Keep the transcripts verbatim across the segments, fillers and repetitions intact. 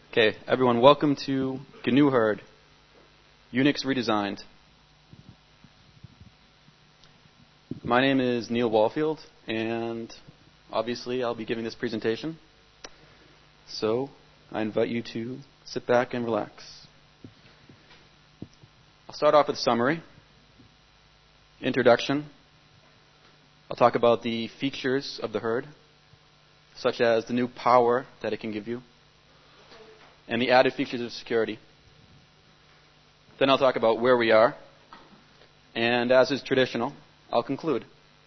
Okay, everyone, welcome to G N U Herd, Unix Redesigned. My name is Neil Wallfield, and obviously I'll be giving this presentation. So I invite you to sit back and relax. I'll start off with a summary, introduction. I'll talk about the features of the herd, such as the new power that it can give you, and the added features of security. Then I'll talk about where we are, and as is traditional, I'll conclude.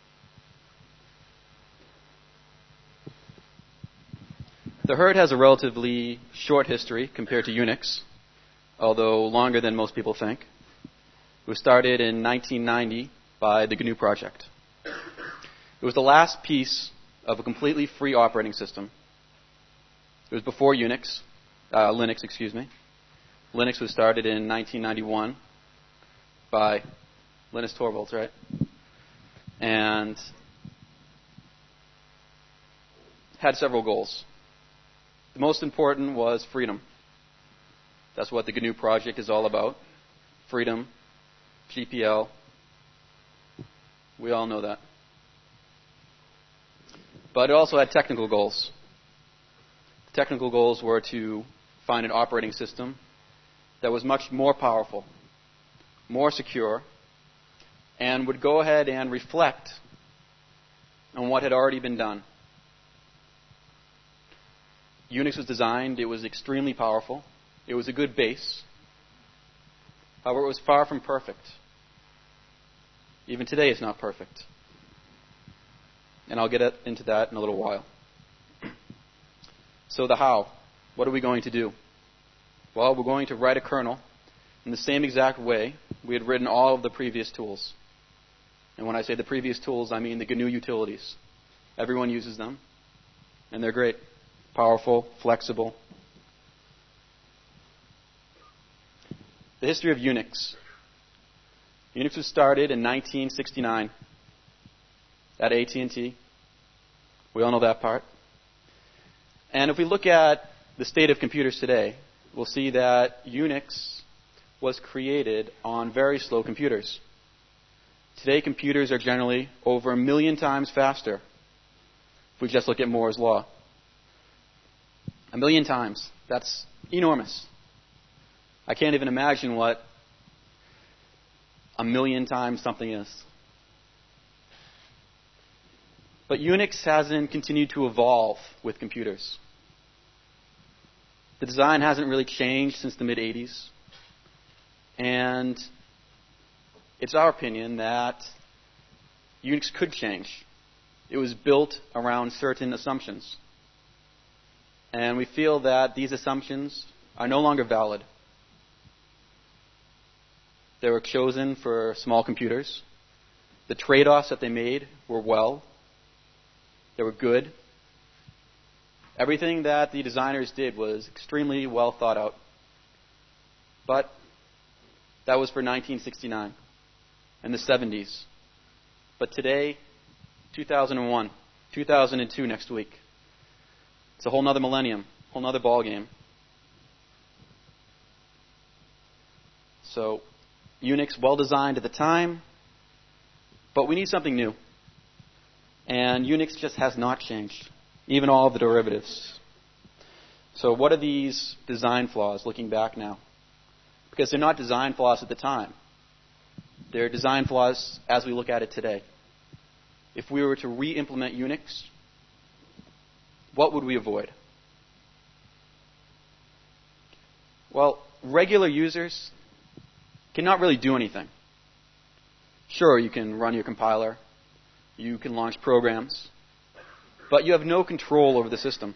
The herd has a relatively short history compared to Unix, although longer than most people think. It was started in nineteen ninety by the G N U project. It was the last piece of a completely free operating system. It was before Unix. Uh, Linux, excuse me. Linux was started in nineteen ninety-one by Linus Torvalds, right? And had several goals. The most important was freedom. That's what the G N U project is all about. Freedom, G P L. We all know that. But it also had technical goals. The technical goals were to find an operating system that was much more powerful, more secure, and would go ahead and reflect on what had already been done. Unix was designed, it was extremely powerful, it was a good base. However, it was far from perfect. Even today it's not perfect. And I'll get into that in a little while. So the how. What are we going to do? Well, we're going to write a kernel in the same exact way we had written all of the previous tools. And when I say the previous tools, I mean the G N U utilities. Everyone uses them, and they're great. Powerful, flexible. The history of Unix. Unix was started in nineteen sixty-nine at A T and T. We all know that part. And if we look at the state of computers today, we'll see that Unix was created on very slow computers. Today, computers are generally over a million times faster if we just look at Moore's Law. A million times. That's enormous. I can't even imagine what a million times something is. But Unix hasn't continued to evolve with computers. The design hasn't really changed since the mid-eighties. And it's our opinion that Unix could change. It was built around certain assumptions. And we feel that these assumptions are no longer valid. They were chosen for small computers. The trade-offs that they made were well. They were good. Everything that the designers did was extremely well thought out. But that was for nineteen sixty-nine and the seventies. But today, two thousand one, two thousand two next week. It's a whole nother millennium, whole nother ballgame. So, Unix, well designed at the time, but we need something new. And Unix just has not changed, even all of the derivatives. So what are these design flaws looking back now? Because they're not design flaws at the time. They're design flaws as we look at it today. If we were to re-implement Unix, what would we avoid? Well, regular users cannot really do anything. Sure, you can run your compiler. You can launch programs. But you have no control over the system.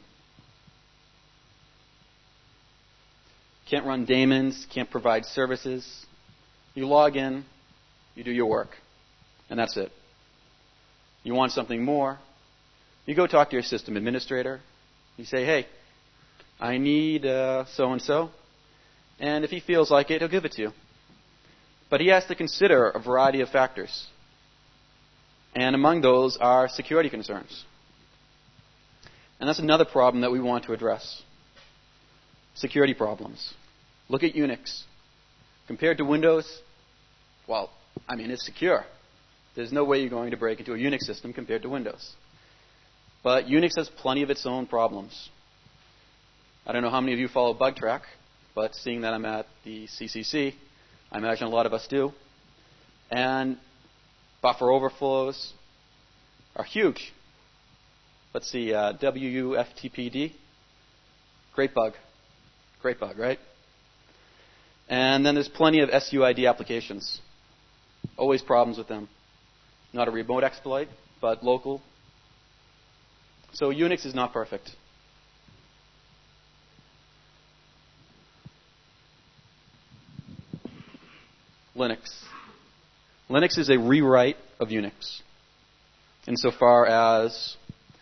Can't run daemons, can't provide services. You log in, you do your work, and that's it. You want something more, you go talk to your system administrator. You say, hey, I need uh, so-and-so, and if he feels like it, he'll give it to you. But he has to consider a variety of factors. And among those are security concerns. And that's another problem that we want to address. Security problems. Look at Unix. Compared to Windows, well, I mean, it's secure. There's no way you're going to break into a Unix system compared to Windows. But Unix has plenty of its own problems. I don't know how many of you follow BugTrack, but seeing that I'm at the C C C, I imagine a lot of us do. And buffer overflows are huge. Let's see, uh, W U F T P D. Great bug. Great bug, right? And then there's plenty of S U I D applications. Always problems with them. Not a remote exploit, but local. So Unix is not perfect. Linux. Linux is a rewrite of Unix, insofar as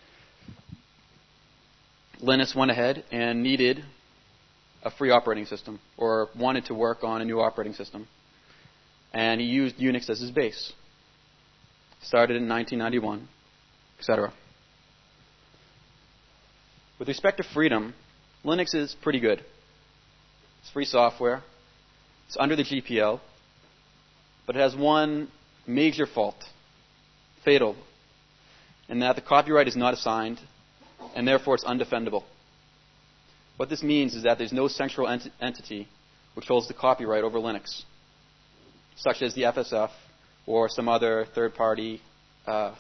Linus went ahead and needed a free operating system, or wanted to work on a new operating system. And he used Unix as his base. Started in nineteen ninety-one, et cetera. With respect to freedom, Linux is pretty good. It's free software. It's under the G P L. But it has one major fault, fatal, in that the copyright is not assigned, and therefore it's undefendable. What this means is that there's no central ent- entity which holds the copyright over Linux, such as the F S F or some other third-party uh,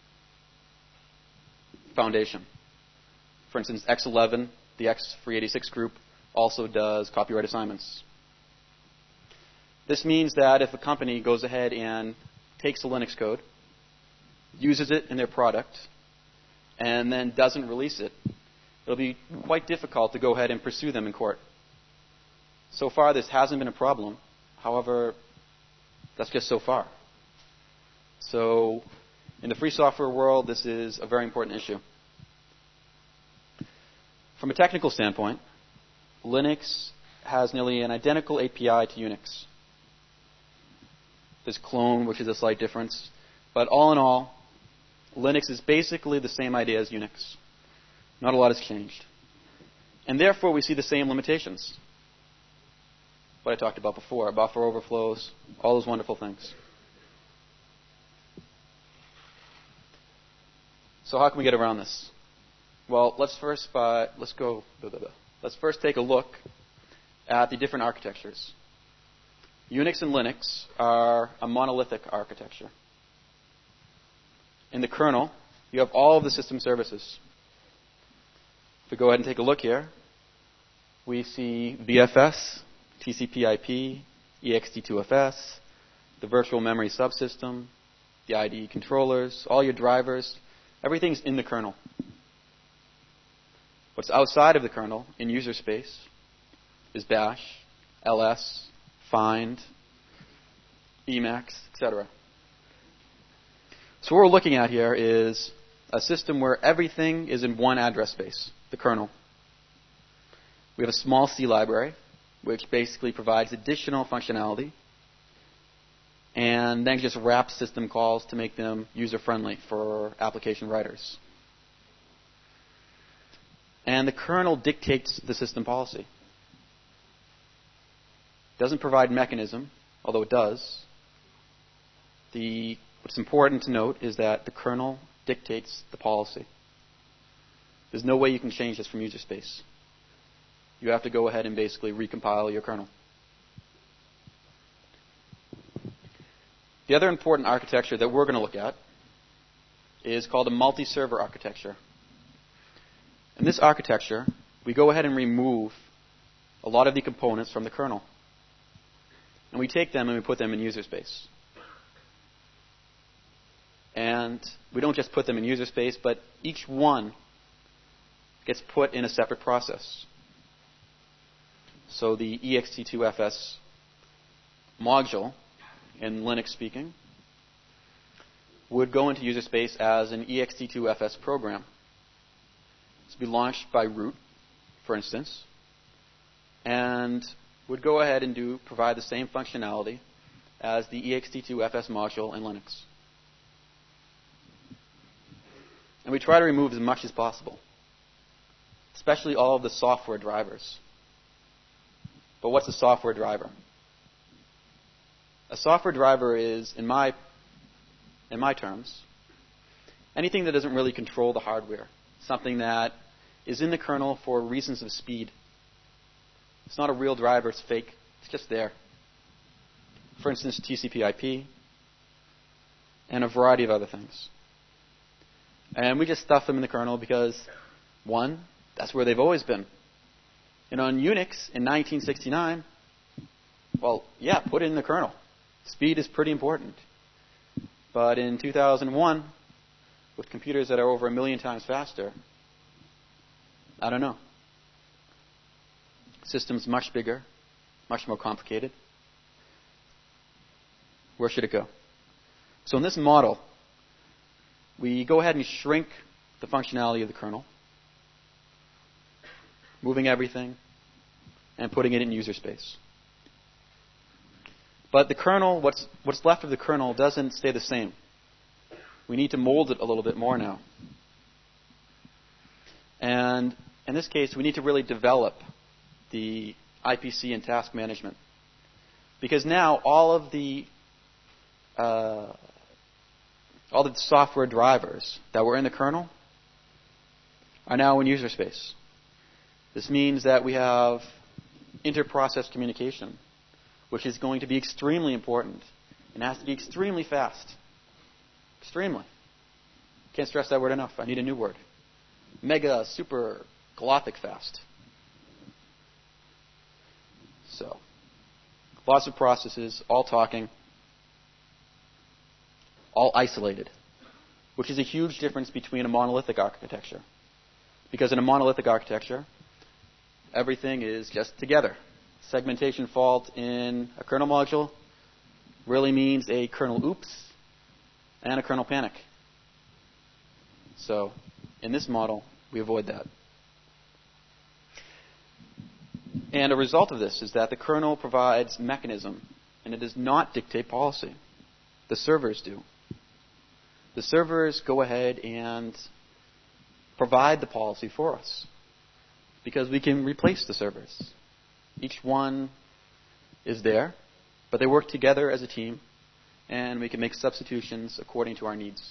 foundation. For instance, X eleven, the X three eighty-six group, also does copyright assignments. This means that if a company goes ahead and takes the Linux code, uses it in their product, and then doesn't release it, it'll be quite difficult to go ahead and pursue them in court. So far, this hasn't been a problem. However, that's just so far. So, in the free software world, this is a very important issue. From a technical standpoint, Linux has nearly an identical A P I to Unix. There's clone, which is a slight difference. But all in all, Linux is basically the same idea as Unix. Not a lot has changed. And therefore, we see the same limitations. What I talked about before, buffer overflows, all those wonderful things. So how can we get around this? Well, let's first uh, let's go. Blah, blah, blah. Let's first take a look at the different architectures. Unix and Linux are a monolithic architecture. In the kernel, you have all of the system services. If we go ahead and take a look here, we see B F S, T C P I P, E X T two F S, the virtual memory subsystem, the I D E controllers, all your drivers. Everything's in the kernel. What's outside of the kernel, in user space, is bash, L S, find, Emacs, et cetera. So what we're looking at here is a system where everything is in one address space, the kernel. We have a small C library, which basically provides additional functionality, and then just wraps system calls to make them user-friendly for application writers. And the kernel dictates the system policy. Doesn't provide mechanism, although it does. The, what's important to note is that the kernel dictates the policy. There's no way you can change this from user space. You have to go ahead and basically recompile your kernel. The other important architecture that we're going to look at is called a multi-server architecture. In this architecture, we go ahead and remove a lot of the components from the kernel. And we take them and we put them in user space. And we don't just put them in user space, but each one gets put in a separate process. So the E X T two F S module, in Linux speaking, would go into user space as an E X T two F S program. This would be launched by root, for instance, and would go ahead and do provide the same functionality as the E X T two F S module in Linux. And we try to remove as much as possible, especially all of the software drivers. But what's a software driver? A software driver is, in my, in my terms, anything that doesn't really control the hardware. Something that is in the kernel for reasons of speed. It's not a real driver, it's fake. It's just there. For instance, T C P I P and a variety of other things. And we just stuff them in the kernel because, one, that's where they've always been. You know, in Unix in nineteen sixty-nine, well, yeah, put it in the kernel. Speed is pretty important. But in two thousand one, with computers that are over a million times faster, I don't know. Systems much bigger, much more complicated. Where should it go? So in this model, we go ahead and shrink the functionality of the kernel, moving everything and putting it in user space. But the kernel, what's, what's left of the kernel, doesn't stay the same. We need to mold it a little bit more now. And in this case, we need to really develop the I P C and task management. Because now all of the uh, all the software drivers that were in the kernel are now in user space. This means that we have inter-process communication, which is going to be extremely important and has to be extremely fast. Extremely. Can't stress that word enough. I need a new word. Mega, super, galactic fast. So, lots of processes, all talking, all isolated, which is a huge difference between a monolithic architecture. Because in a monolithic architecture, everything is just together. Segmentation fault in a kernel module really means a kernel oops and a kernel panic. So, in this model, we avoid that. And a result of this is that the kernel provides mechanism, and it does not dictate policy. The servers do. The servers go ahead and provide the policy for us, because we can replace the servers. Each one is there, but they work together as a team, and we can make substitutions according to our needs.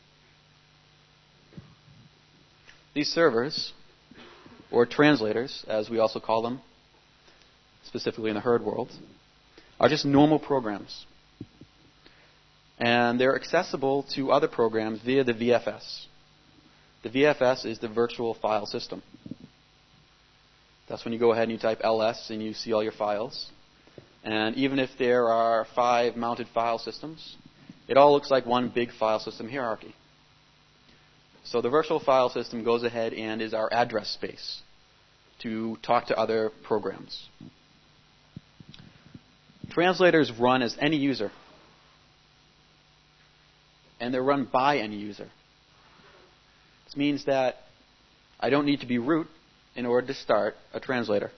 These servers, or translators, as we also call them, specifically in the herd world, are just normal programs. And they're accessible to other programs via the V F S. The V F S is the virtual file system. That's when you go ahead and you type L S and you see all your files. And even if there are five mounted file systems, it all looks like one big file system hierarchy. So the virtual file system goes ahead and is our address space to talk to other programs. Translators run as any user, and they're run by any user. This means that I don't need to be root in order to start a translator.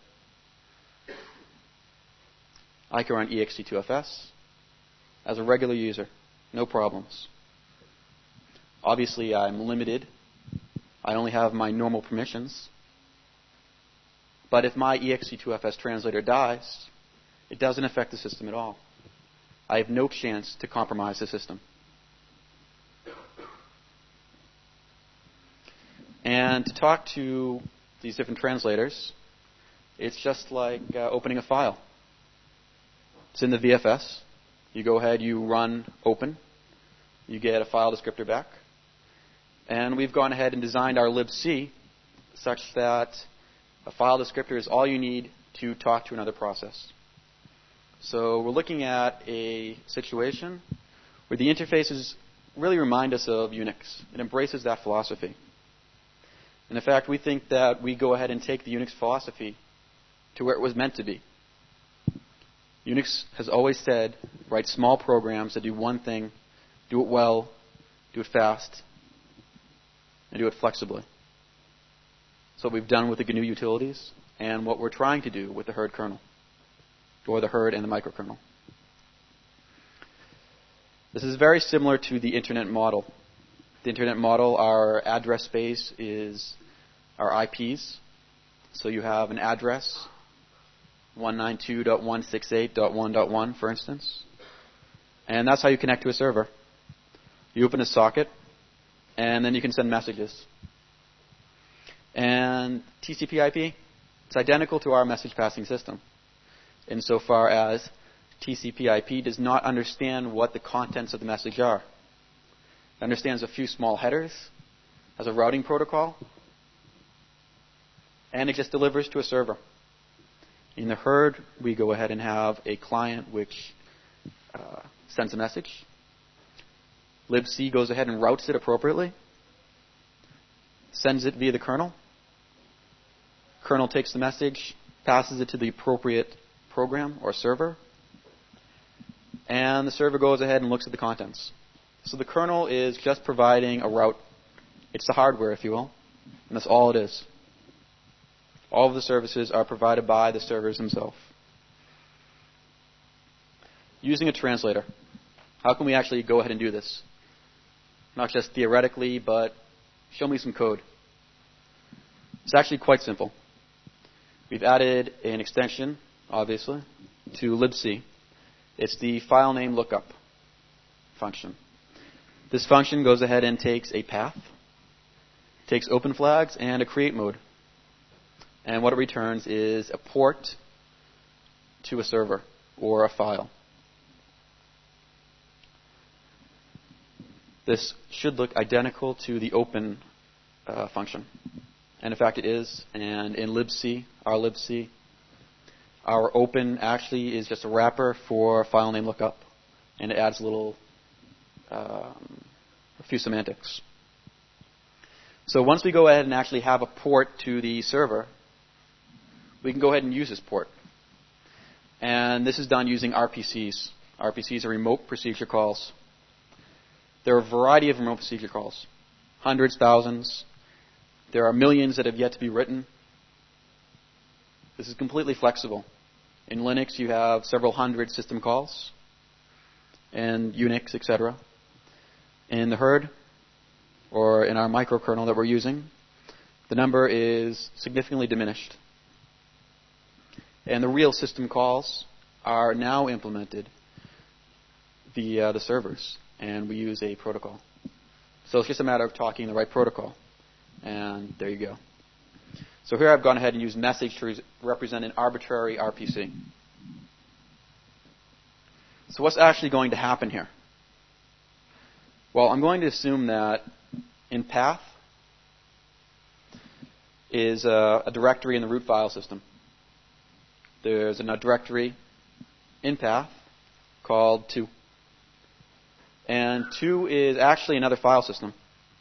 I can run E X T two F S as a regular user, no problems. Obviously, I'm limited. I only have my normal permissions. But if my E X T two F S translator dies, it doesn't affect the system at all. I have no chance to compromise the system. And to talk to these different translators, it's just like uh, opening a file. It's in the V F S. You go ahead, you run open. You get a file descriptor back. And we've gone ahead and designed our libc such that a file descriptor is all you need to talk to another process. So we're looking at a situation where the interfaces really remind us of Unix. It embraces that philosophy. And in fact, we think that we go ahead and take the Unix philosophy to where it was meant to be. Unix has always said, write small programs that do one thing, do it well, do it fast, and do it flexibly. So what we've done with the G N U utilities and what we're trying to do with the herd kernel, or the herd and the microkernel. This is very similar to the internet model. The internet model, our address space is our I Ps. So you have an address one ninety-two dot one sixty-eight dot one dot one, for instance. And that's how you connect to a server. You open a socket, and then you can send messages. And T C P I P, it's identical to our message passing system, insofar as T C P I P does not understand what the contents of the message are. It understands a few small headers as a routing protocol, and it just delivers to a server. In the herd, we go ahead and have a client which uh, sends a message. libc goes ahead and routes it appropriately, sends it via the kernel. Kernel takes the message, passes it to the appropriate program or server, and the server goes ahead and looks at the contents. So the kernel is just providing a route. It's the hardware, if you will, and that's all it is. All of the services are provided by the servers themselves. Using a translator, how can we actually go ahead and do this? Not just theoretically, but show me some code. It's actually quite simple. We've added an extension, obviously, to libc. It's the file name lookup function. This function goes ahead and takes a path, takes open flags, and a create mode. And what it returns is a port to a server or a file. This should look identical to the open uh, function. And in fact it is. And in libc, our libc, our open actually is just a wrapper for file name lookup. And it adds a little, um, a few semantics. So once we go ahead and actually have a port to the server, we can go ahead and use this port. And this is done using R P Cs. R P Cs are remote procedure calls. There are a variety of remote procedure calls. Hundreds, thousands. There are millions that have yet to be written. This is completely flexible. In Linux, you have several hundred system calls. And Unix, et cetera. In the herd, or in our microkernel that we're using, the number is significantly diminished. And the real system calls are now implemented via the servers. And we use a protocol. So it's just a matter of talking the right protocol. And there you go. So here I've gone ahead and used message to re- represent an arbitrary R P C. So what's actually going to happen here? Well, I'm going to assume that in path is a, a directory in the root file system. There's a directory in path called two. And two is actually another file system.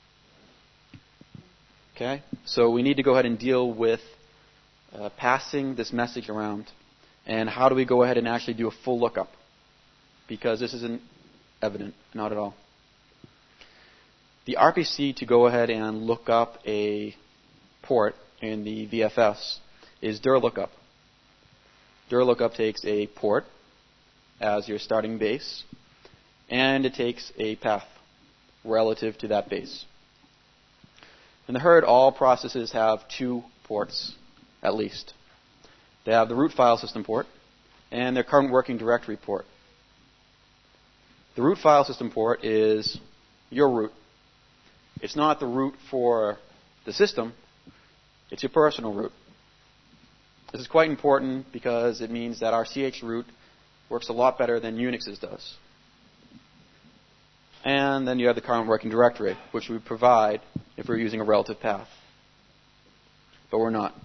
Okay? So we need to go ahead and deal with uh, passing this message around. And how do we go ahead and actually do a full lookup? Because this isn't evident, not at all. The R P C to go ahead and look up a port in the V F S is dir lookup. Dir lookup takes a port as your starting base, and it takes a path relative to that base. In the herd, all processes have two ports, at least. They have the root file system port and their current working directory port. The root file system port is your root. It's not the root for the system, it's your personal root. This is quite important because it means that our C H root works a lot better than Unix's does. And then you have the current working directory, which we provide if we're using a relative path. But we're not.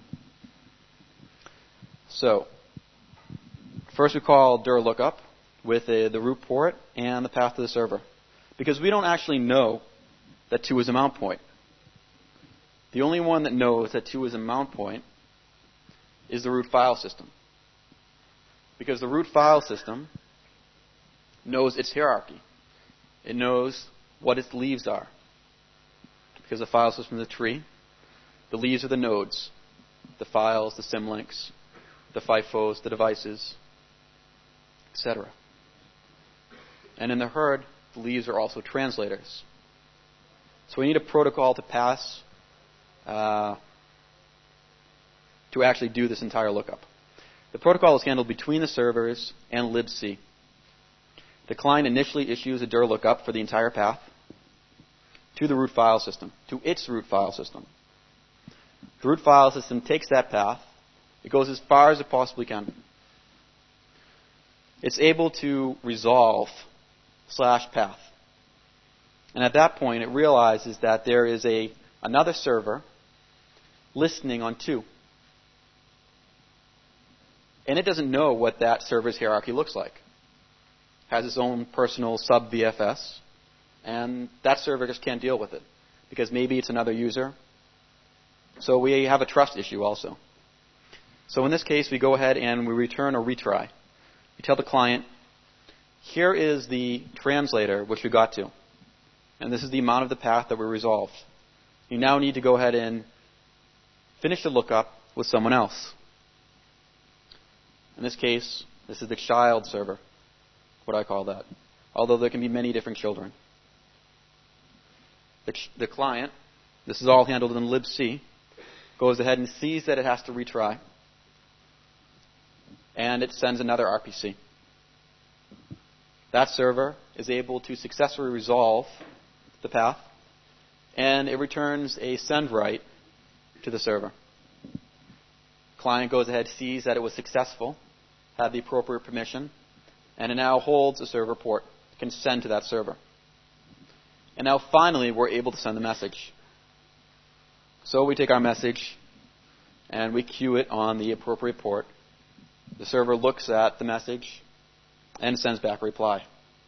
So, first we call dir lookup with a, the root port and the path to the server. Because we don't actually know that two is a mount point. The only one that knows that two is a mount point is the root file system. Because the root file system knows its hierarchy. It knows what its leaves are. Because the file system is a tree, the leaves are the nodes, the files, the symlinks, the FIFOs, the devices, et cetera. And in the herd, the leaves are also translators. So we need a protocol to pass uh, to actually do this entire lookup. The protocol is handled between the servers and libc. The client initially issues a dir lookup for the entire path to the root file system, to its root file system. The root file system takes that path. It goes as far as it possibly can. It's able to resolve slash path. And at that point, it realizes that there is a another server listening on two. And it doesn't know what that server's hierarchy looks like. It has its own personal sub-V F S, and that server just can't deal with it because maybe it's another user. So we have a trust issue also. So in this case, we go ahead and we return a retry. We tell the client, here is the translator which we got to, and this is the amount of the path that we resolved. You now need to go ahead and finish the lookup with someone else. In this case, this is the child server, what I call that, although there can be many different children. The, ch- the client, this is all handled in libc, goes ahead and sees that it has to retry, and it sends another R P C. That server is able to successfully resolve the path, and it returns a send write to the server. Client goes ahead, sees that it was successful, had the appropriate permission, and it now holds a server port, can send to that server. And now finally we're able to send the message. So we take our message and we queue it on the appropriate port. The server looks at the message and sends back a reply.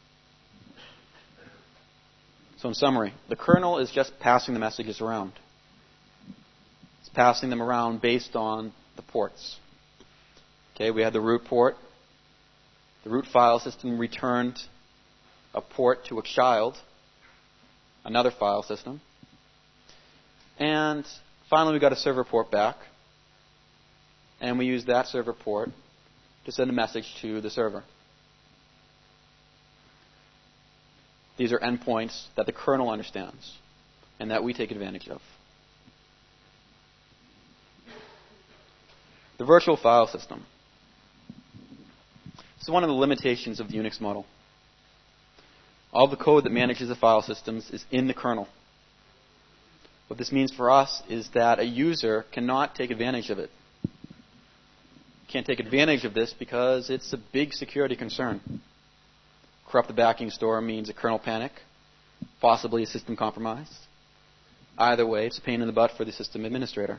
So in summary, the kernel is just passing the messages around. It's passing them around based on the ports. Okay, we had the root port. The root file system returned a port to a child, another file system. And finally we got a server port back. And we used that server port to send a message to the server. These are endpoints that the kernel understands and that we take advantage of. The virtual file system. This is one of the limitations of the Unix model. All the code that manages the file systems is in the kernel. What this means for us is that a user cannot take advantage of it. Can't take advantage of this because it's a big security concern. Corrupt the backing store means a kernel panic, possibly a system compromise. Either way, it's a pain in the butt for the system administrator.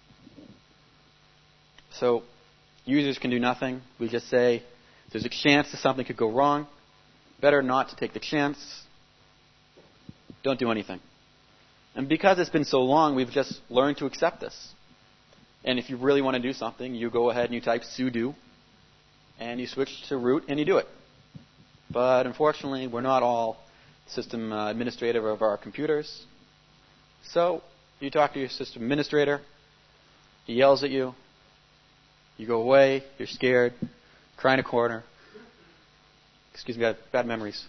So users can do nothing. We just say there's a chance that something could go wrong. Better not to take the chance. Don't do anything. And because it's been so long, we've just learned to accept this. And if you really want to do something, you go ahead and you type sudo, and you switch to root, and you do it. But unfortunately, we're not all system uh, administrator of our computers. So you talk to your system administrator. He yells at you. You go away. You're scared. Cry in a corner. Excuse me, I have bad memories.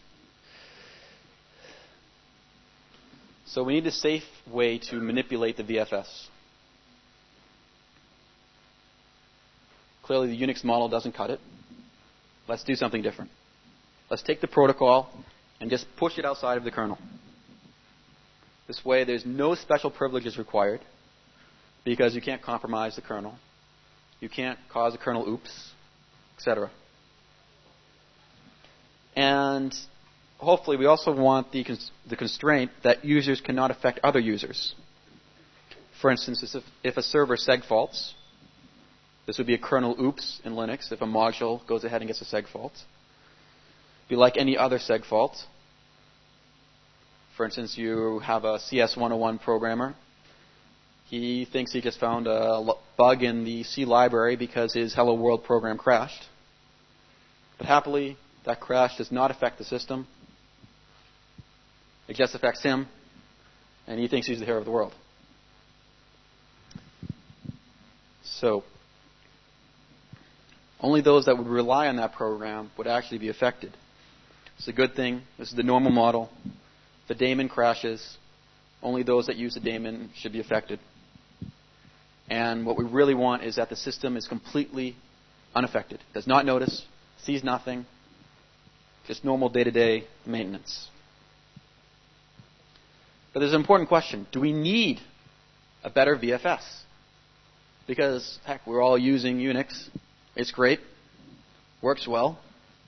So we need a safe way to manipulate the V F S. Clearly, the Unix model doesn't cut it. Let's do something different. Let's take the protocol and just push it outside of the kernel. This way, there's no special privileges required because you can't compromise the kernel. You can't cause a kernel oops, et cetera. And hopefully, we also want the, cons- the constraint that users cannot affect other users. For instance, if, if a server seg faults, this would be a kernel oops in Linux if a module goes ahead and gets a seg fault. Be like any other seg fault. For instance, you have a C S one oh one programmer. He thinks he just found a bug in the C library because his Hello World program crashed. But happily, that crash does not affect the system. It just affects him, and he thinks he's the hero of the world. So, only those that would rely on that program would actually be affected. It's a good thing. This is the normal model. If the daemon crashes, only those that use the daemon should be affected. And what we really want is that the system is completely unaffected. Does not notice, sees nothing, just normal day-to-day maintenance. But there's an important question. Do we need a better V F S? Because, heck, we're all using Unix. It's great. Works well.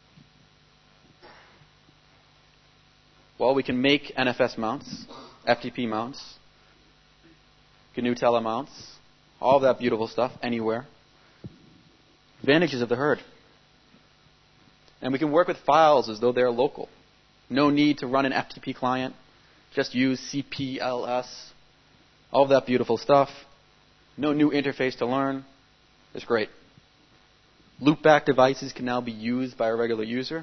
Well, we can make N F S mounts, F T P mounts, G N U Tele mounts, all of that beautiful stuff anywhere. Advantages of the herd. And we can work with files as though they're local. No need to run an F T P client. Just use C P L S. All of that beautiful stuff. No new interface to learn. It's great. Loopback devices can now be used by a regular user.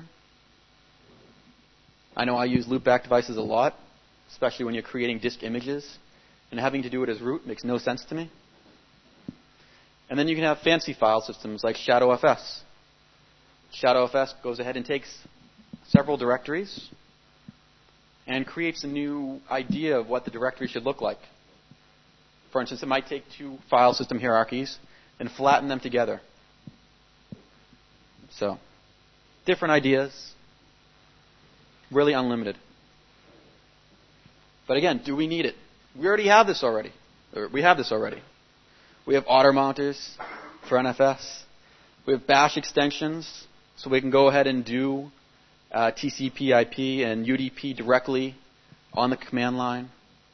I know I use loopback devices a lot, especially when you're creating disk images. And having to do it as root makes no sense to me. And then you can have fancy file systems like ShadowFS. ShadowFS goes ahead and takes several directories and creates a new idea of what the directory should look like. For instance, it might take two file system hierarchies and flatten them together. So, different ideas, really unlimited. But again, do we need it? We already have this already. Or we have this already. We have auto mounters for N F S. We have bash extensions, so we can go ahead and do uh, T C P I P and U D P directly on the command line.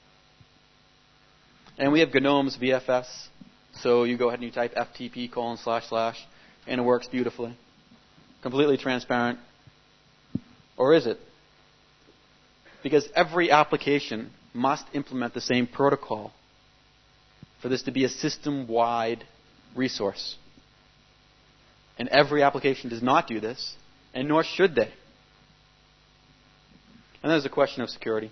And we have GNOME's V F S, so you go ahead and you type F T P colon slash slash, and it works beautifully. Completely transparent. Or is it? Because every application must implement the same protocol for this to be a system-wide resource. And every application does not do this, and nor should they. And there's a question of security.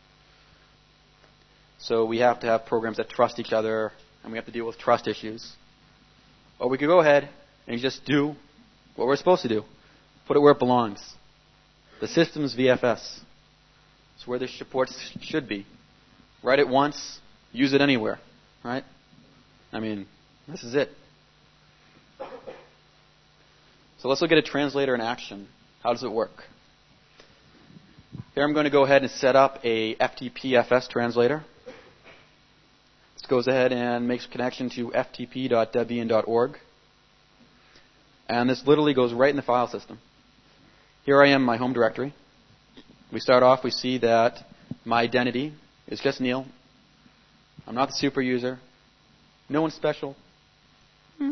So we have to have programs that trust each other, and we have to deal with trust issues. Or we could go ahead and just do what we're supposed to do. Put it where it belongs. The system's V F S. It's where the support should be. Write it once, use it anywhere. Right? I mean, this is it. So let's look at a translator in action. How does it work? Here I'm going to go ahead and set up a F T P F S translator. This goes ahead and makes a connection to f t p dot debian dot org. And this literally goes right in the file system. Here I am in my home directory. We start off, we see that my identity is just Neil. I'm not the super user. No one special. Hmm.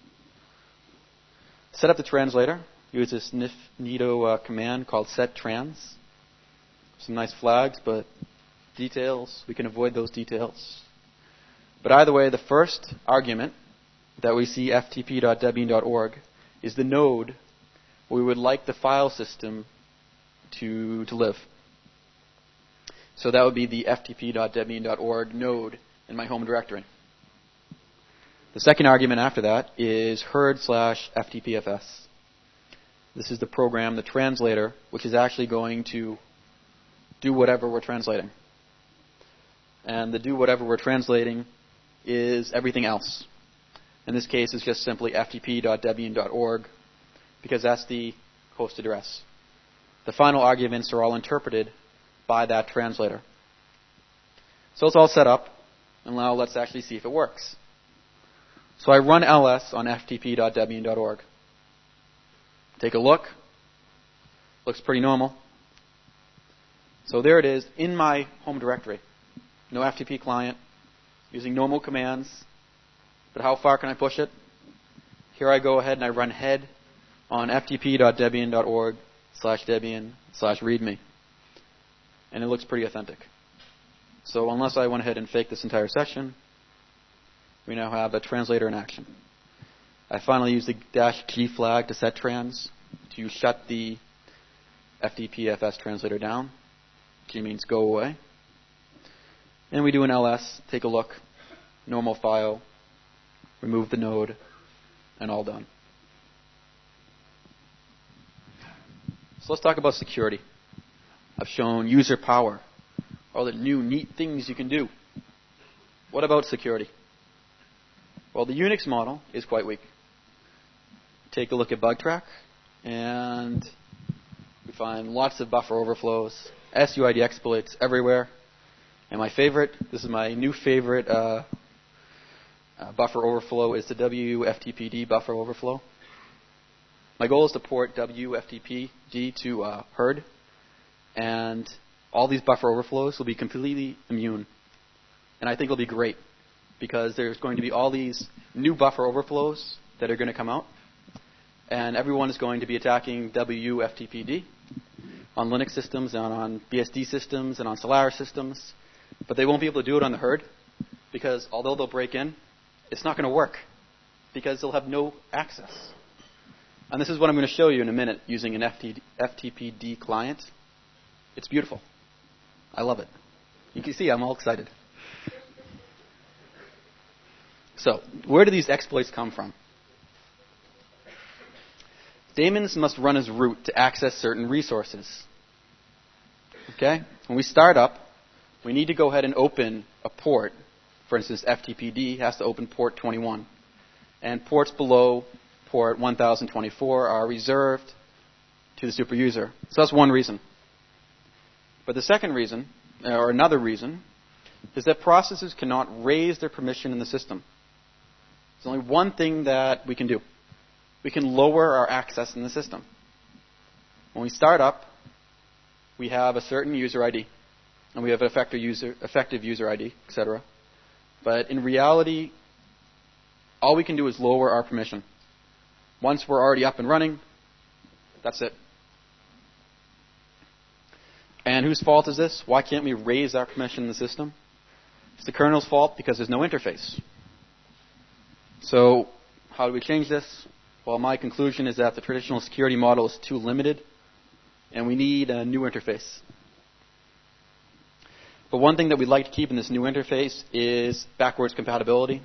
Set up the translator. Use this nifnito uh, command called settrans. Some nice flags, but details, we can avoid those details. But either way, the first argument that we see f t p dot debian dot org is the node where we would like the file system to, to live. So that would be the f t p dot debian dot org node in my home directory. The second argument after that is herd slash f t p f s. This is the program, the translator, which is actually going to do whatever we're translating. And the do whatever we're translating is everything else. In this case, it's just simply f t p dot debian dot org because that's the host address. The final arguments are all interpreted by that translator. So it's all set up, and now let's actually see if it works. So I run ls on f t p dot debian dot org. Take a look. Looks pretty normal. So there it is in my home directory. No F T P client, using normal commands. But how far can I push it? Here I go ahead and I run head on f t p dot debian dot org slash debian slash readme. And it looks pretty authentic. So unless I went ahead and faked this entire session, we now have a translator in action. I finally use the dash G flag to set trans to shut the F T P F S translator down. G means go away. And we do an ls, take a look, normal file, remove the node, and all done. So let's talk about security. I've shown user power, all the new neat things you can do. What about security? Well, the Unix model is quite weak. take a look at BugTrack, and we find lots of buffer overflows, S U I D exploits everywhere. And my favorite, this is my new favorite uh, uh, buffer overflow, is the W F T P D buffer overflow. My goal is to port W F T P D to uh, herd, and all these buffer overflows will be completely immune. And I think it'll be great, because there's going to be all these new buffer overflows that are going to come out, and everyone is going to be attacking W F T P D on Linux systems and on B S D systems and on Solaris systems, but they won't be able to do it on the herd, because although they'll break in, it's not going to work, because they'll have no access. And this is what I'm going to show you in a minute using an F T P D client. It's beautiful. I love it. You can see I'm all excited. So, where do these exploits come from? Daemons must run as root to access certain resources. Okay? When we start up, we need to go ahead and open a port. For instance, F T P D has to open port twenty-one. And ports below port one thousand twenty-four are reserved to the super user. So that's one reason. But the second reason, or another reason, is that processes cannot raise their permission in the system. There's only one thing that we can do. We can lower our access in the system. When we start up, we have a certain user I D, and we have an effective user, effective user I D, et cetera. But in reality, all we can do is lower our permission. Once we're already up and running, that's it. And whose fault is this? Why can't we raise our permission in the system? It's the kernel's fault because there's no interface. So how do we change this? Well, my conclusion is that the traditional security model is too limited, and we need a new interface. But one thing that we'd like to keep in this new interface is backwards compatibility.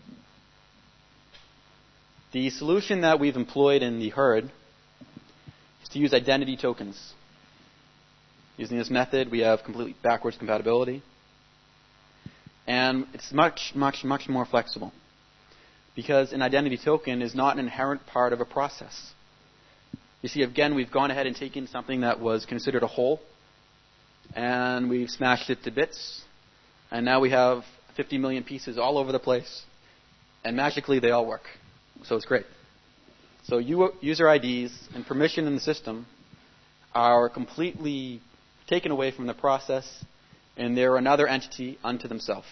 The solution that we've employed in the herd is to use identity tokens. Using this method, we have complete backwards compatibility. And it's much, much, much more flexible, because an identity token is not an inherent part of a process. You see, again, we've gone ahead and taken something that was considered a whole, and we've smashed it to bits, and now we have fifty million pieces all over the place, and magically they all work. So it's great. So user I Ds and permission in the system are completely taken away from the process, and they're another entity unto themselves.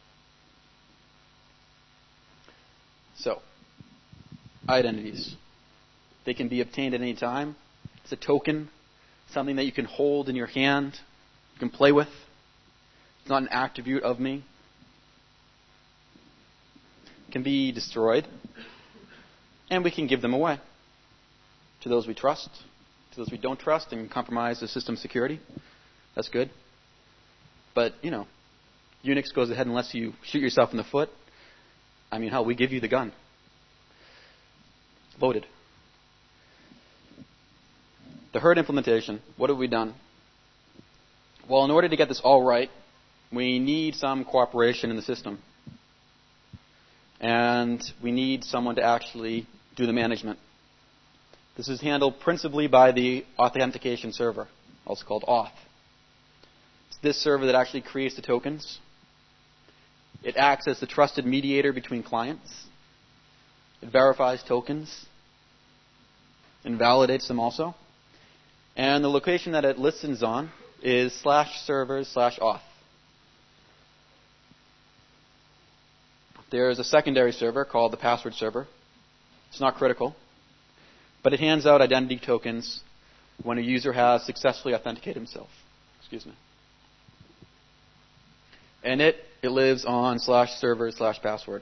So, identities. They can be obtained at any time. It's a token, something that you can hold in your hand, you can play with. It's not an attribute of me. It can be destroyed, and we can give them away to those we trust, to those we don't trust, and compromise the system security. That's good. But, you know, Unix goes ahead and lets you shoot yourself in the foot. I mean, hell, we give you the gun. Loaded. The herd implementation, what have we done? Well, in order to get this all right, we need some cooperation in the system. And we need someone to actually do the management. This is handled principally by the authentication server, also called auth. It's this server that actually creates the tokens. It acts as the trusted mediator between clients. It verifies tokens and validates them also. And the location that it listens on is slash servers slash auth. There is a secondary server called the password server. It's not critical, but it hands out identity tokens when a user has successfully authenticated himself. Excuse me. And it, it lives on slash server slash password.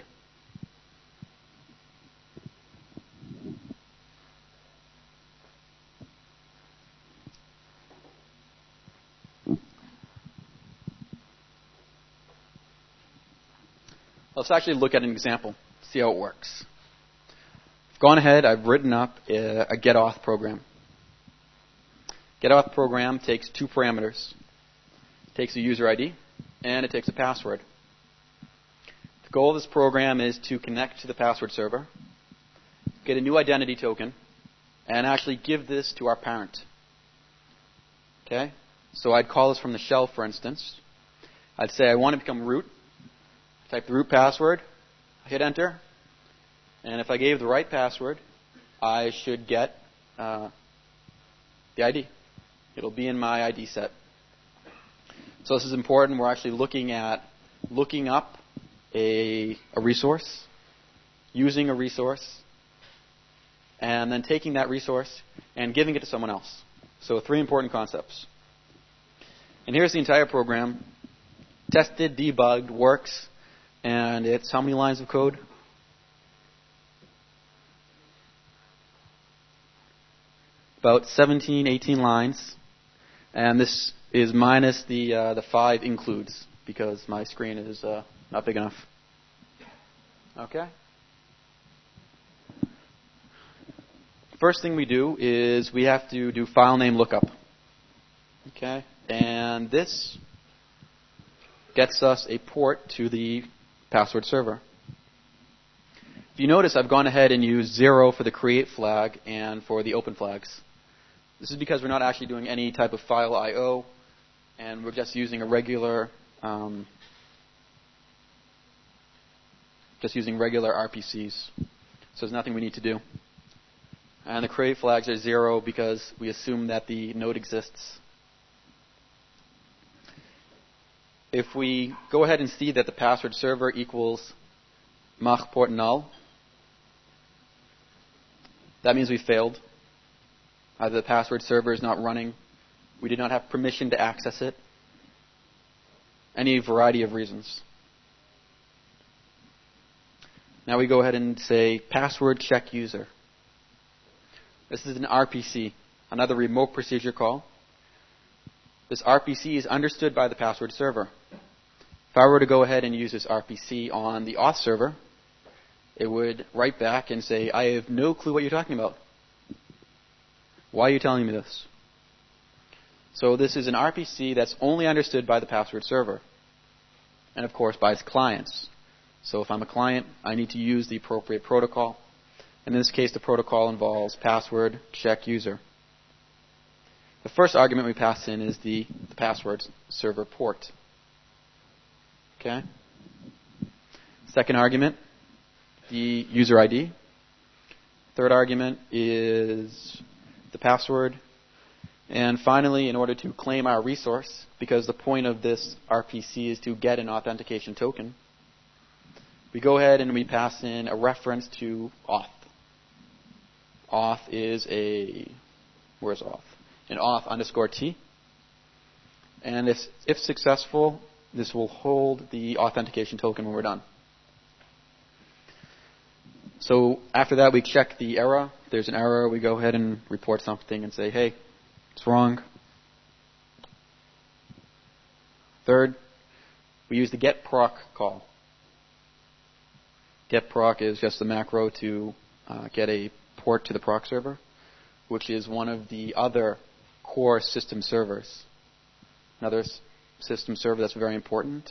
Let's actually look at an example, see how it works. I've gone ahead, I've written up a, a getauth program. Getauth program takes two parameters. It takes a user I D, and it takes a password. The goal of this program is to connect to the password server get a new identity token, and actually give this to our parent. Okay? So I'd call this from the shell, for instance. I'd say I want to become root. Type the root password, hit enter, and if I gave the right password, I should get uh, the I D. It'll be in my I D set. So this is important. We're actually looking at looking up a, a resource, using a resource, and then taking that resource and giving it to someone else. So three important concepts. And here's the entire program. Tested, debugged, works, and it's how many lines of code? About seventeen, eighteen lines. And this is minus the uh, the five includes, because my screen is uh, not big enough. Okay? First thing we do is we have to do file name lookup. Okay? And this gets us a port to the password server. If you notice, I've gone ahead and used zero for the create flag and for the open flags. This is because we're not actually doing any type of file I O, and we're just using a regular, um, just using regular R P Cs. So there's nothing we need to do. And the create flags are zero because we assume that the node exists. If we go ahead and see that the password server equals mach port null, that means we failed. Either the password server is not running, we did not have permission to access it, any variety of reasons. Now we go ahead and say password check user. This is an R P C, another remote procedure call. This R P C is understood by the password server. If I were to go ahead and use this R P C on the auth server, it would write back and say, I have no clue what you're talking about. Why are you telling me this? So this is an R P C that's only understood by the password server. And of course by its clients. So if I'm a client, I need to use the appropriate protocol. In this case, the protocol involves password check user. The first argument we pass in is the, the password server port. Okay? Second argument, the user I D. Third argument is the password. And finally, in order to claim our resource, because the point of this R P C is to get an authentication token, we go ahead and we pass in a reference to auth. Auth is a, where's auth? An auth underscore T. And if, if successful, this will hold the authentication token when we're done. So after that, we check the error. If there's an error, we go ahead and report something and say, hey, it's wrong. Third, we use the getProc call. GetProc is just a macro to uh, get a port to the proc server, which is one of the other core system servers. Another s- system server that's very important.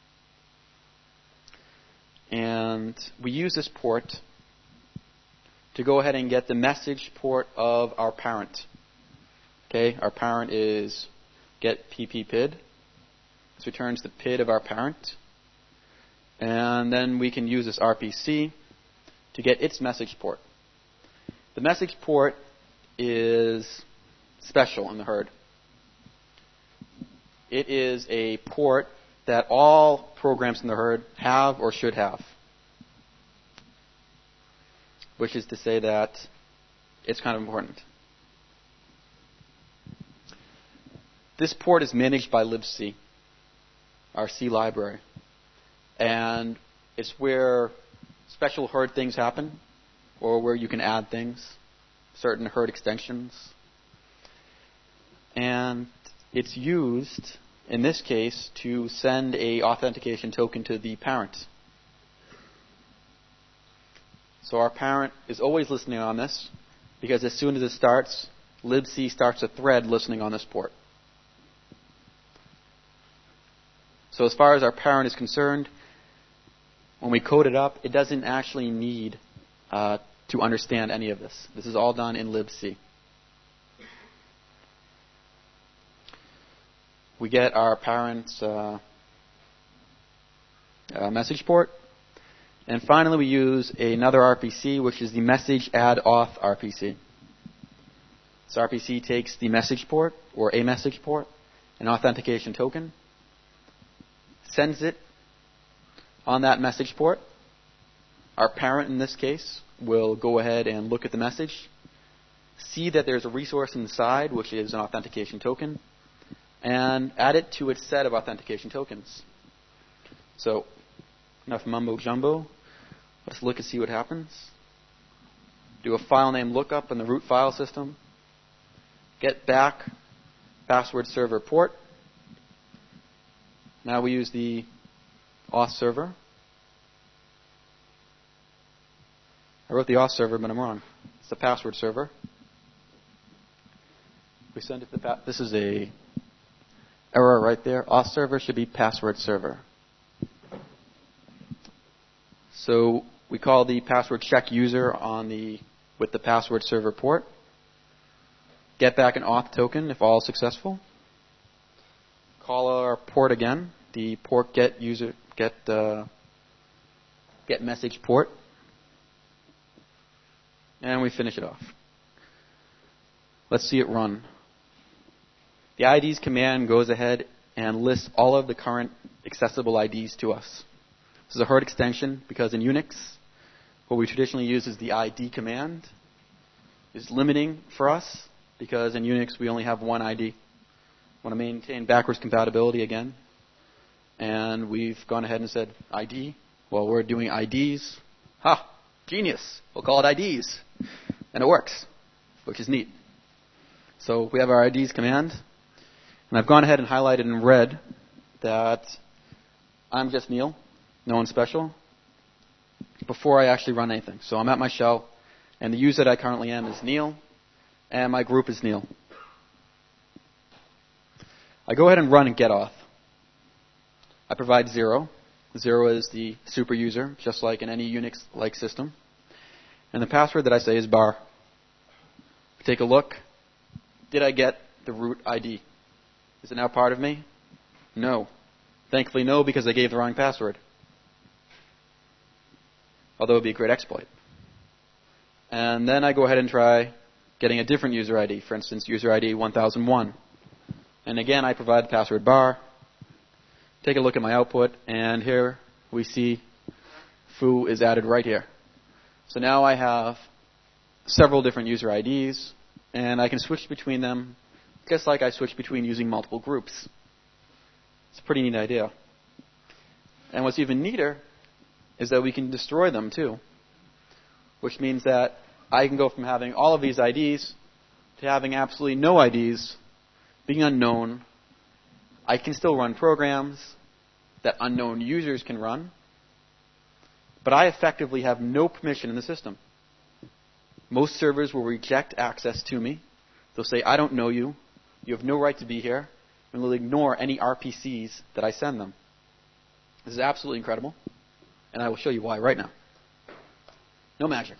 And we use this port to go ahead and get the message port of our parent. Okay, our parent is get pppid. This returns the P I D of our parent. And then we can use this R P C to get its message port. The message port is special in the herd. It is a port that all programs in the herd have or should have, which is to say that it's kind of important. This port is managed by libc, our C library. And it's where special herd things happen, or where you can add things, certain herd extensions. And it's used, in this case, to send a authentication token to the parent. So our parent is always listening on this, because as soon as it starts, libc starts a thread listening on this port. So as far as our parent is concerned, when we code it up, it doesn't actually need uh, to understand any of this. This is all done in libc. We get our parent's uh, uh, message port. And finally, we use another R P C, which is the message add auth R P C. This R P C takes the message port, or a message port, an authentication token, sends it on that message port. Our parent, in this case, will go ahead and look at the message, see that there's a resource inside, which is an authentication token, and add it to its set of authentication tokens. So, enough mumbo jumbo. Let's look and see what happens. Do a file name lookup in the root file system. Get back password server port. Now we use the auth server. I wrote the auth server, but I'm wrong. It's the password server. We send it to the pa- this is a error right there. Auth server should be password server. So we call the password check user on the with the password server port. Get back an auth token if all successful. Call our port again, the port get user get uh, get message port, and we finish it off. Let's see it run. The I Ds command goes ahead and lists all of the current accessible I Ds to us. This is a hard extension because in Unix, what we traditionally use is the I D command. It's limiting for us because in Unix we only have one I D. Want to maintain backwards compatibility again. And we've gone ahead and said I D. Well, we're doing I Ds. Ha! Genius! We'll call it I Ds. And it works, which is neat. So we have our I Ds command. And I've gone ahead and highlighted in red that I'm just Neil. No one special, before I actually run anything. So I'm at my shell, and the user that I currently am is Neil, and my group is Neil. I go ahead and run and get auth. I provide zero. Zero is the super user, just like in any Unix-like system. And the password that I say is bar. Take a look. Did I get the root I D? Is it now part of me? No. Thankfully, no, because I gave the wrong password. Although it would be a great exploit. And then I go ahead and try getting a different user I D. For instance, user I D one thousand one. And again, I provide the password bar. Take a look at my output, and here we see foo is added right here. So now I have several different user I Ds, and I can switch between them just like I switch between using multiple groups. It's a pretty neat idea. And what's even neater is that we can destroy them too, which means that I can go from having all of these I Ds to having absolutely no I Ds, being unknown. I can still run programs that unknown users can run, but I effectively have no permission in the system. Most servers will reject access to me. They'll say, I don't know you, you have no right to be here, and they'll ignore any R P Cs that I send them. This is absolutely incredible. And I will show you why right now. No magic.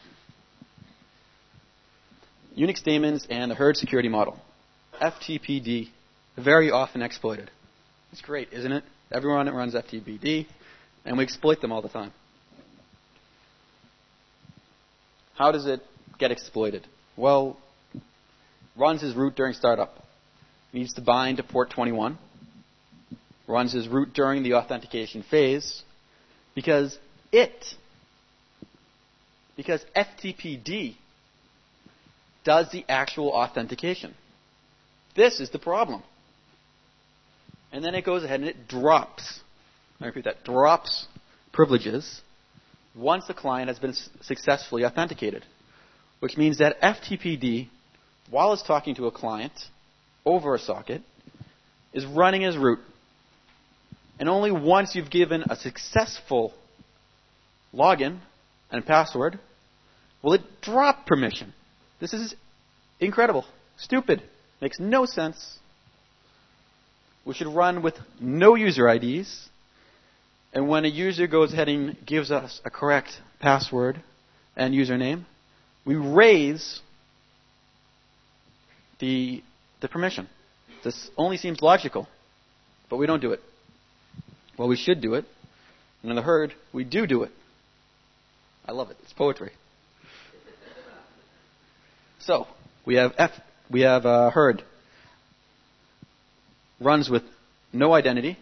Unix daemons and the herd security model. F T P D. Very often exploited. It's great, isn't it? Everyone runs F T P D, and we exploit them all the time. How does it get exploited? Well, runs his root during startup. Needs to bind to port twenty-one. Runs his root during the authentication phase. Because it, because F T P D does the actual authentication. This is the problem. And then it goes ahead and it drops, I repeat that, drops privileges once the client has been successfully authenticated. Which means that F T P D, while it's talking to a client over a socket, is running as root. And only once you've given a successful login and password will it drop permission. This is incredible. Stupid. Makes no sense. We should run with no user I Ds. And when a user goes ahead and gives us a correct password and username, we raise the, the permission. This only seems logical, but we don't do it. Well, we should do it. And in the herd, we do do it. I love it. It's poetry. So, we have F, we have uh, herd. Runs with no identity.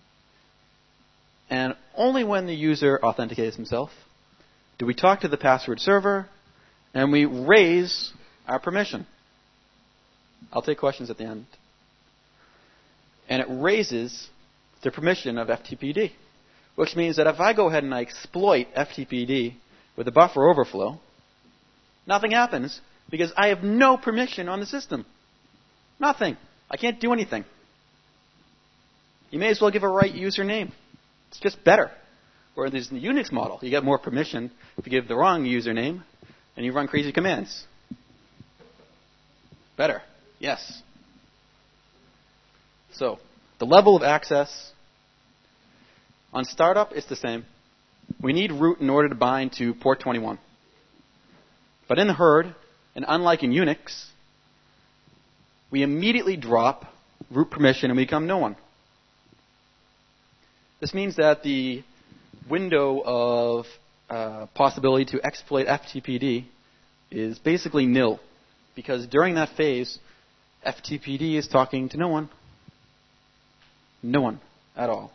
And only when the user authenticates himself do we talk to the password server and we raise our permission. I'll take questions at the end. And it raises the permission of F T P D, which means that if I go ahead and I exploit F T P D with a buffer overflow, nothing happens because I have no permission on the system. Nothing. I can't do anything. You may as well give a right username. It's just better. Whereas in the Unix model, you get more permission if you give the wrong username and you run crazy commands. Better. Yes. So, the level of access on startup is the same. We need root in order to bind to port twenty-one. But in the herd, and unlike in Unix, we immediately drop root permission and we become no one. This means that the window of uh, possibility to exploit F T P D is basically nil, because during that phase, F T P D is talking to no one. No one at all.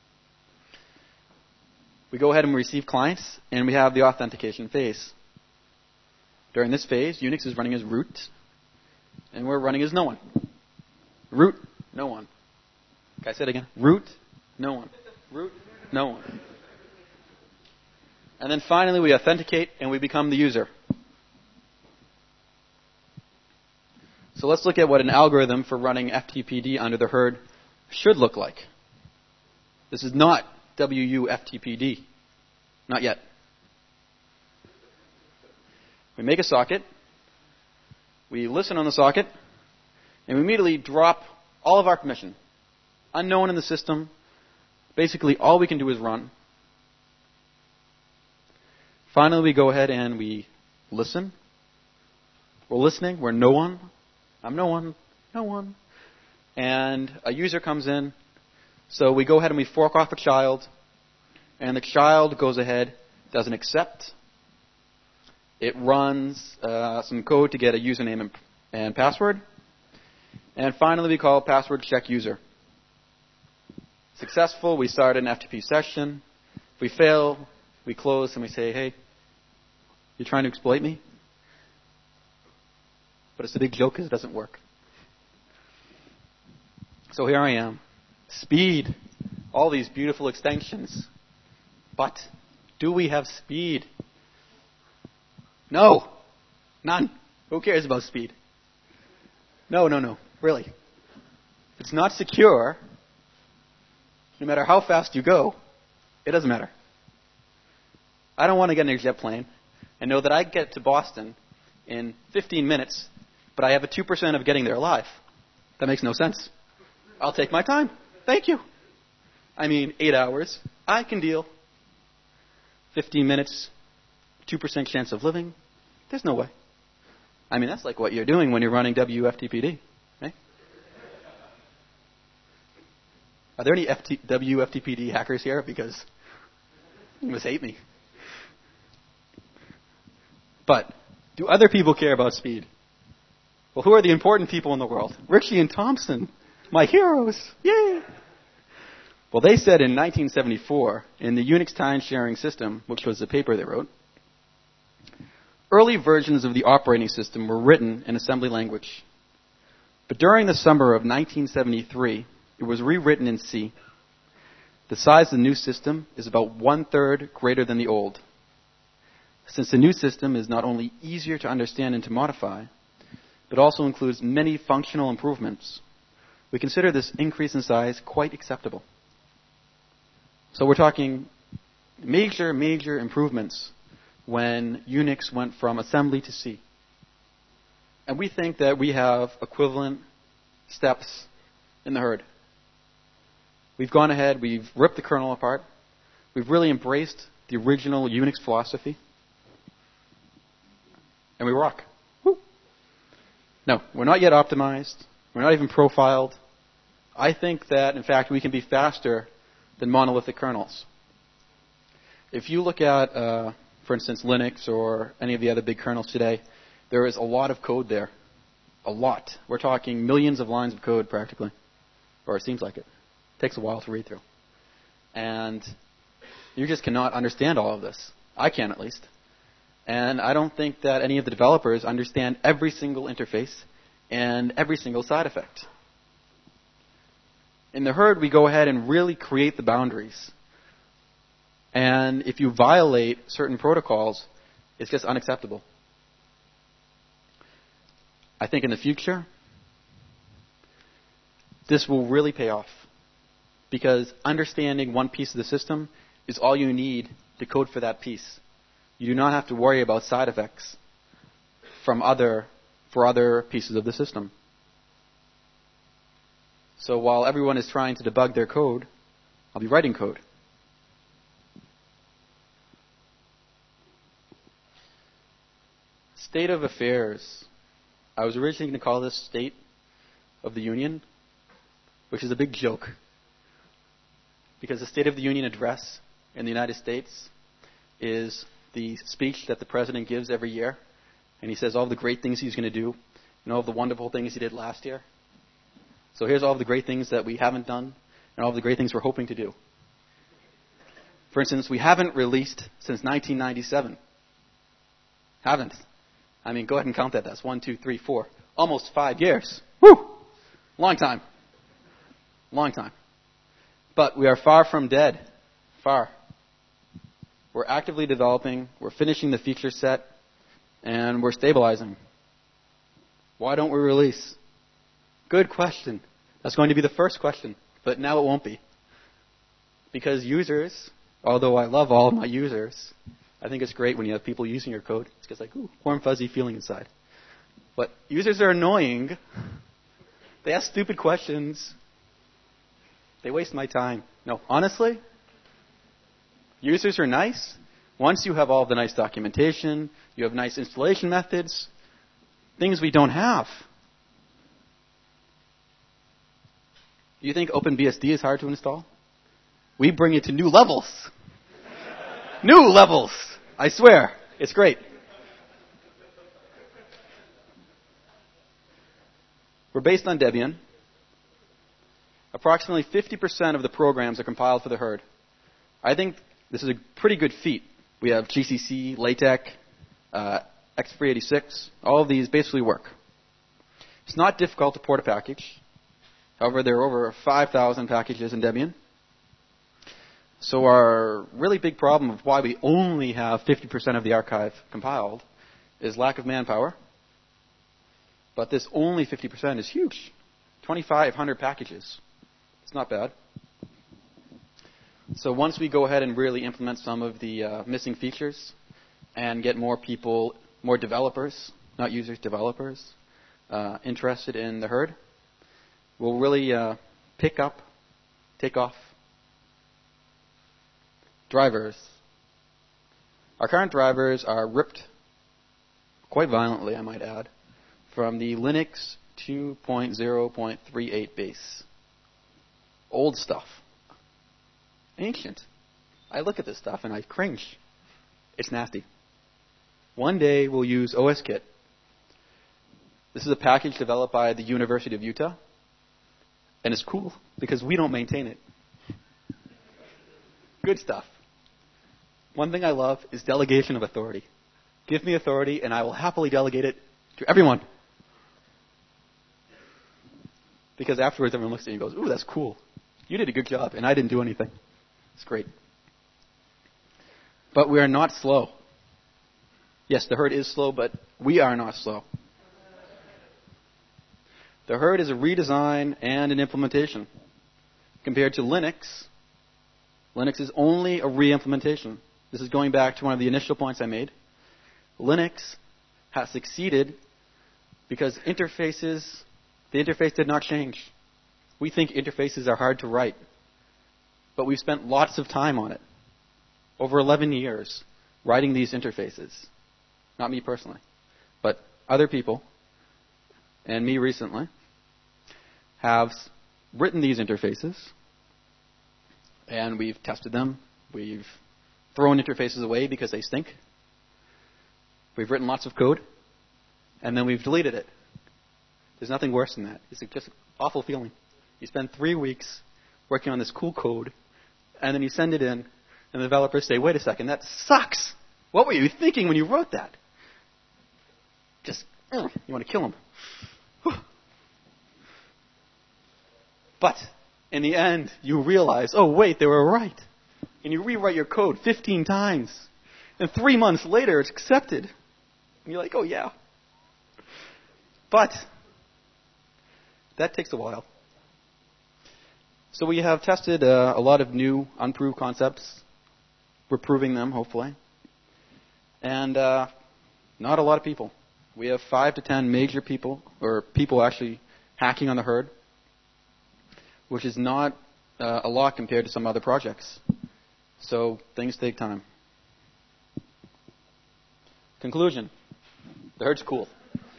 We go ahead and receive clients, and we have the authentication phase. During this phase, Unix is running as root, and we're running as no one. Root, no one. Can I say it again? Root, no one. Root, no one. And then finally, we authenticate, and we become the user. So let's look at what an algorithm for running F T P D under the herd should look like. This is not W U F T P D. Not yet. We make a socket. We listen on the socket. And we immediately drop all of our permission. Unknown in the system. Basically, all we can do is run. Finally, we go ahead and we listen. We're listening. We're no one. I'm no one. No one. And a user comes in. So we go ahead and we fork off a child. And the child goes ahead, does an accept. It runs uh, some code to get a username and, and password. And finally, we call password check user. Successful, we start an F T P session. If we fail, we close and we say, hey, you're trying to exploit me? But it's a big joke because it doesn't work. So here I am. Speed. All these beautiful extensions. But do we have speed? No. None. Who cares about speed? No, no, no. Really. If it's not secure, no matter how fast you go, it doesn't matter. I don't want to get in a jet plane and know that I get to Boston in fifteen minutes, but I have a two percent of getting there alive. That makes no sense. I'll take my time. Thank you. I mean, eight hours. I can deal. fifteen minutes, two percent chance of living. There's no way. I mean, that's like what you're doing when you're running W F T P D. Right? Are there any F T, W F T P D hackers here? Because you must hate me. But do other people care about speed? Well, who are the important people in the world? Ritchie and Thompson, my heroes. Yay! Well, they said in nineteen seventy-four, in the Unix time-sharing system, which was the paper they wrote, early versions of the operating system were written in assembly language. But during the summer of nineteen seventy-three, it was rewritten in C. The size of the new system is about one-third greater than the old. Since the new system is not only easier to understand and to modify, but also includes many functional improvements, we consider this increase in size quite acceptable. So we're talking major, major improvements when Unix went from assembly to C. And we think that we have equivalent steps in the herd. We've gone ahead, we've ripped the kernel apart, we've really embraced the original Unix philosophy, and we rock. Woo. No, we're not yet optimized. We're not even profiled. I think that, in fact, we can be faster than monolithic kernels. If you look at, uh, for instance, Linux or any of the other big kernels today, there is a lot of code there. A lot. We're talking millions of lines of code practically. Or it seems like it. It takes a while to read through. And you just cannot understand all of this. I can at least. And I don't think that any of the developers understand every single interface and every single side effect. In the herd, we go ahead and really create the boundaries. And if you violate certain protocols, it's just unacceptable. I think in the future, this will really pay off. Because understanding one piece of the system is all you need to code for that piece. You do not have to worry about side effects from other, for other pieces of the system. So while everyone is trying to debug their code, I'll be writing code. State of affairs. I was originally going to call this State of the Union, which is a big joke. Because the State of the Union address in the United States is the speech that the president gives every year. And he says all the great things he's going to do and all the wonderful things he did last year. So here's all the great things that we haven't done and all the great things we're hoping to do. For instance, we haven't released since nineteen ninety-seven. Haven't. I mean, go ahead and count that. That's one, two, three, four. Almost five years. Woo! Long time. Long time. But we are far from dead. Far. We're actively developing. We're finishing the feature set. And we're stabilizing. Why don't we release? Good question. That's going to be the first question. But now it won't be. Because users, although I love all of my users, I think it's great when you have people using your code. It's just like, ooh, warm, fuzzy feeling inside. But users are annoying. They ask stupid questions. They waste my time. No, honestly, users are nice. Once you have all the nice documentation, you have nice installation methods, things we don't have. You think OpenBSD is hard to install? We bring it to new levels. New levels! I swear. It's great. We're based on Debian. Approximately fifty percent of the programs are compiled for the herd. I think this is a pretty good feat. We have G C C, LaTeX, uh, X three eighty-six. All of these basically work. It's not difficult to port a package. However, there are over five thousand packages in Debian. So our really big problem of why we only have fifty percent of the archive compiled is lack of manpower. But this only fifty percent is huge. twenty-five hundred packages. It's not bad. So once we go ahead and really implement some of the uh, missing features and get more people, more developers, not users, developers, uh, interested in the herd, we'll really uh, pick up, take off. Drivers. Our current drivers are ripped quite violently, I might add, from the Linux two point oh point three eight base. Old stuff. Ancient. I look at this stuff and I cringe. It's nasty. One day we'll use OSKit. This is a package developed by the University of Utah. And it's cool because we don't maintain it. Good stuff. One thing I love is delegation of authority. Give me authority and I will happily delegate it to everyone. Because afterwards everyone looks at you and goes, ooh, that's cool. You did a good job and I didn't do anything. It's great. But we are not slow. Yes, the herd is slow, but we are not slow. The herd is a redesign and an implementation. Compared to Linux, Linux is only a re-implementation. This is going back to one of the initial points I made. Linux has succeeded because interfaces, the interface did not change. We think interfaces are hard to write. But we've spent lots of time on it. Over eleven years writing these interfaces. Not me personally. but other people, and me recently, have written these interfaces, and we've tested them. We've thrown interfaces away because they stink. We've written lots of code, and then we've deleted it. There's nothing worse than that. It's just an awful feeling. You spend three weeks working on this cool code, and then you send it in, and the developers say, wait a second, that sucks. What were you thinking when you wrote that? Just, you want to kill them. But in the end, you realize, oh, wait, they were right. And you rewrite your code fifteen times. And three months later, it's accepted. And you're like, oh, yeah. But that takes a while. So we have tested uh, a lot of new, unproved concepts. We're proving them, hopefully. And uh, not a lot of people. We have five to ten major people, or people actually hacking on the herd, which is not uh, a lot compared to some other projects. So things take time. Conclusion. The herd's cool.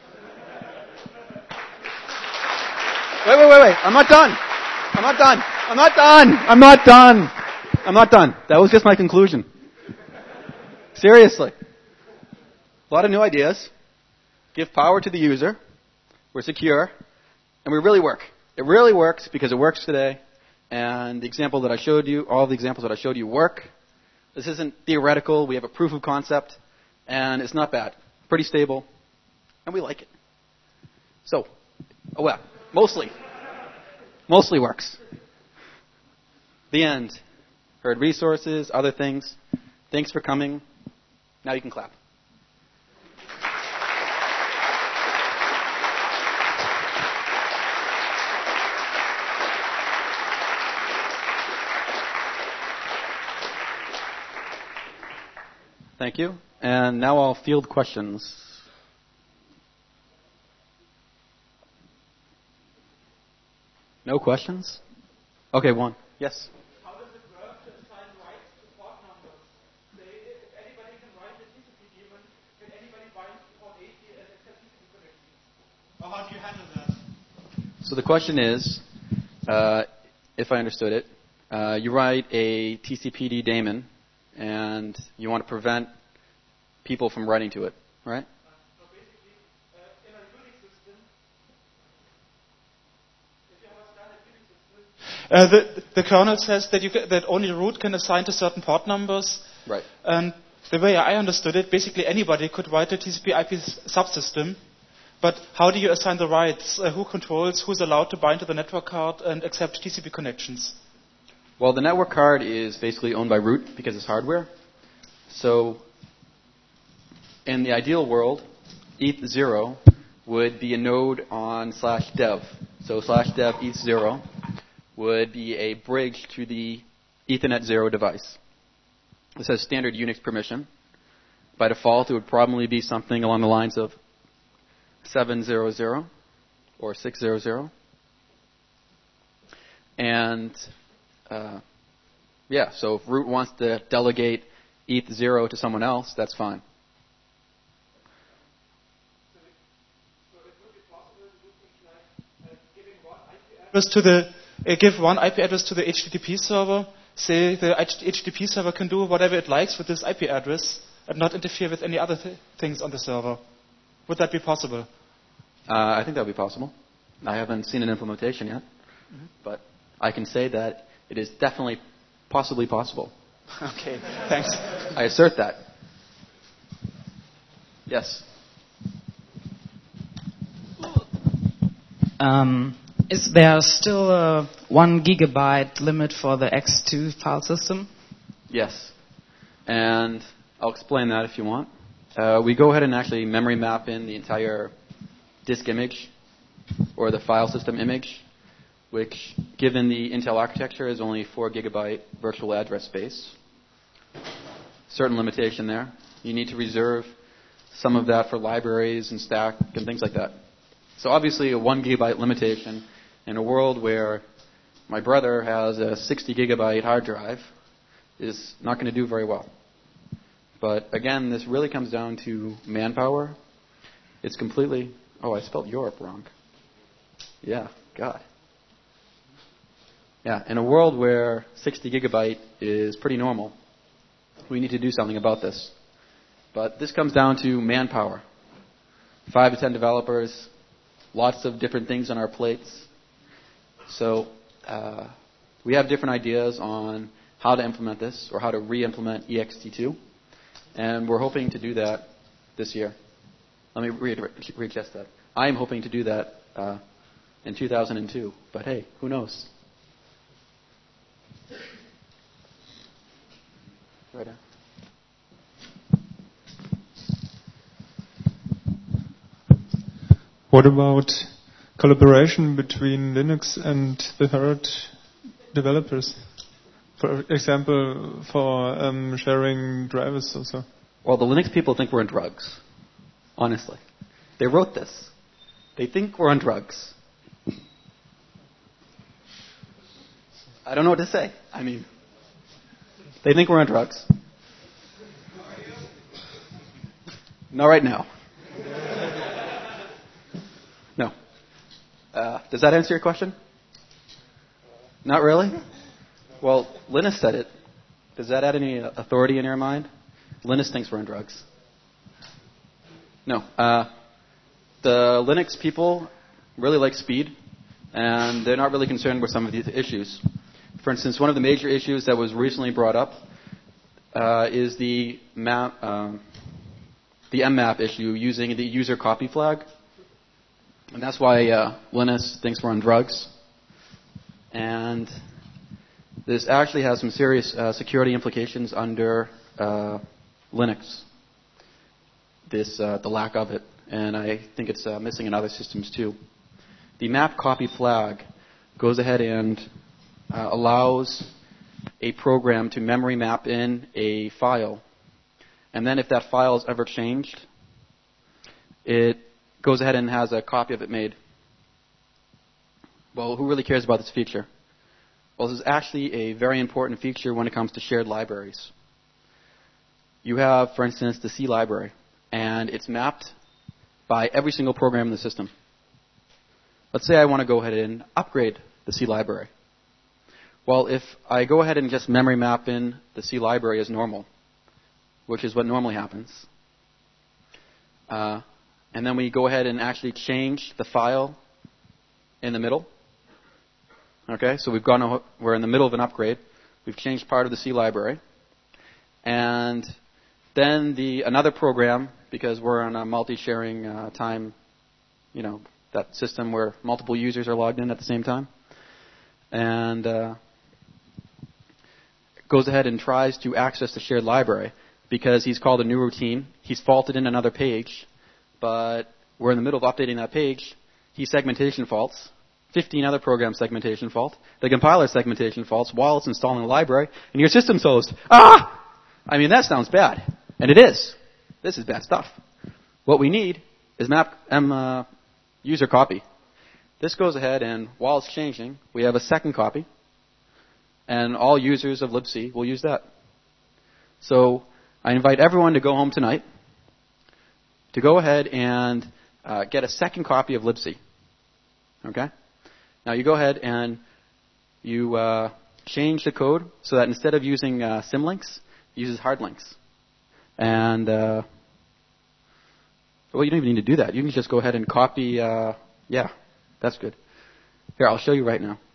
Wait, wait, wait, wait. I'm not done. I'm not done. I'm not done. I'm not done. I'm not done. That was just my conclusion. Seriously. A lot of new ideas. Give power to the user. We're secure. And we really work. It really works because it works today. And the example that I showed you, all the examples that I showed you work. This isn't theoretical. We have a proof of concept. And it's not bad. Pretty stable. And we like it. So, oh well, mostly. Mostly works. The end. Heard resources, other things. Thanks for coming. Now you can clap. Thank you. And now I'll field questions. No questions? Okay, one. Yes? How does it work to assign rights to port numbers? Say, if anybody can write a T C P daemon, can anybody bind to port eighty and accept T C P connections? Or how do you handle that? So the question is, uh, if I understood it, uh, you write a T C P D daemon, and you want to prevent people from writing to it, right? So basically, uh, in a Unix system, if you have a standard Unix system, uh, the, the kernel says that you ca- that only root can assign to certain port numbers. Right. And the way I understood it, basically anybody could write a T C P I P s- subsystem. But how do you assign the rights? Uh, who controls? Who's allowed to bind to the network card and accept T C P connections? Well, the network card is basically owned by root because it's hardware. So in the ideal world, E T H zero would be a node on slash dev. So slash dev E T H zero would be a bridge to the Ethernet zero device. This has standard Unix permission. By default, it would probably be something along the lines of seven hundred or six hundred. And uh, yeah, so if root wants to delegate E T H zero to someone else, that's fine. To the uh, give one I P address to the H T T P server. Say the H T T P server can do whatever it likes with this I P address and not interfere with any other th- things on the server. Would that be possible? Uh, I think that would be possible. I haven't seen an implementation yet, mm-hmm. but I can say that it is definitely possibly possible. Okay, thanks. I assert that. Yes. Um, is there still a one gigabyte limit for the X two file system? Yes. And I'll explain that if you want. Uh, we go ahead and actually memory map in the entire disk image or the file system image, which, given the Intel architecture, is only four gigabyte virtual address space. Certain limitation there. You need to reserve some of that for libraries and stack and things like that. So obviously a one gigabyte limitation in a world where my brother has a sixty gigabyte hard drive is not going to do very well. But again, this really comes down to manpower It's completely... Oh, I spelled Europe wrong. Yeah, God. Yeah, in a world where sixty gigabyte is pretty normal, we need to do something about this. But this comes down to manpower. Five to ten developers, lots of different things on our plates. So uh, we have different ideas on how to implement this or how to re-implement E X T two. And we're hoping to do that this year. Let me re- readjust that. I am hoping to do that uh, in two thousand two. But hey, who knows? Right on. What about collaboration between Linux and the Herald developers? For example, for um, sharing drivers or so. Well, the Linux people think we're on drugs. Honestly. They wrote this. They think we're on drugs. I don't know what to say. I mean, they think we're on drugs. Not right now. No. Uh, does that answer your question? Not really? Well, Linus said it. Does that add any authority in your mind? Linus thinks we're on drugs. No. Uh, the Linux people really like speed, and they're not really concerned with some of these issues. For instance, one of the major issues that was recently brought up uh, is the map, um, the M map issue using the user copy flag. And that's why uh, Linus thinks we're on drugs. And this actually has some serious uh, security implications under uh, Linux, this uh, the lack of it. And I think it's uh, missing in other systems too. The map copy flag goes ahead and uh, allows a program to memory map in a file. And then if that file is ever changed, it goes ahead and has a copy of it made. Well, who really cares about this feature? Well, this is actually a very important feature when it comes to shared libraries. You have, for instance, the C library, and it's mapped by every single program in the system. Let's say I want to go ahead and upgrade the C library. Well, if I go ahead and just memory map in the C library as normal, which is what normally happens, uh, and then we go ahead and actually change the file in the middle. Okay, so we've gone, we're in the middle of an upgrade. We've changed part of the C library. And then the another program, because we're on a multi-sharing uh, time, you know, that system where multiple users are logged in at the same time. And uh, goes ahead and tries to access the shared library because he's called a new routine. He's faulted in another page, but we're in the middle of updating that page. He segmentation faults. fifteen other program segmentation fault. The compiler segmentation faults while it's installing the library, and your system's closed. Ah! I mean, that sounds bad. And it is. This is bad stuff. What we need is map m uh, user copy. This goes ahead, and while it's changing, we have a second copy, and all users of libc will use that. So I invite everyone to go home tonight to go ahead and uh, get a second copy of libc. Okay? Now you go ahead and you uh, change the code so that instead of using uh, symlinks, it uses hard links. And, uh, well, you don't even need to do that. You can just go ahead and copy, uh, yeah, that's good. Here, I'll show you right now.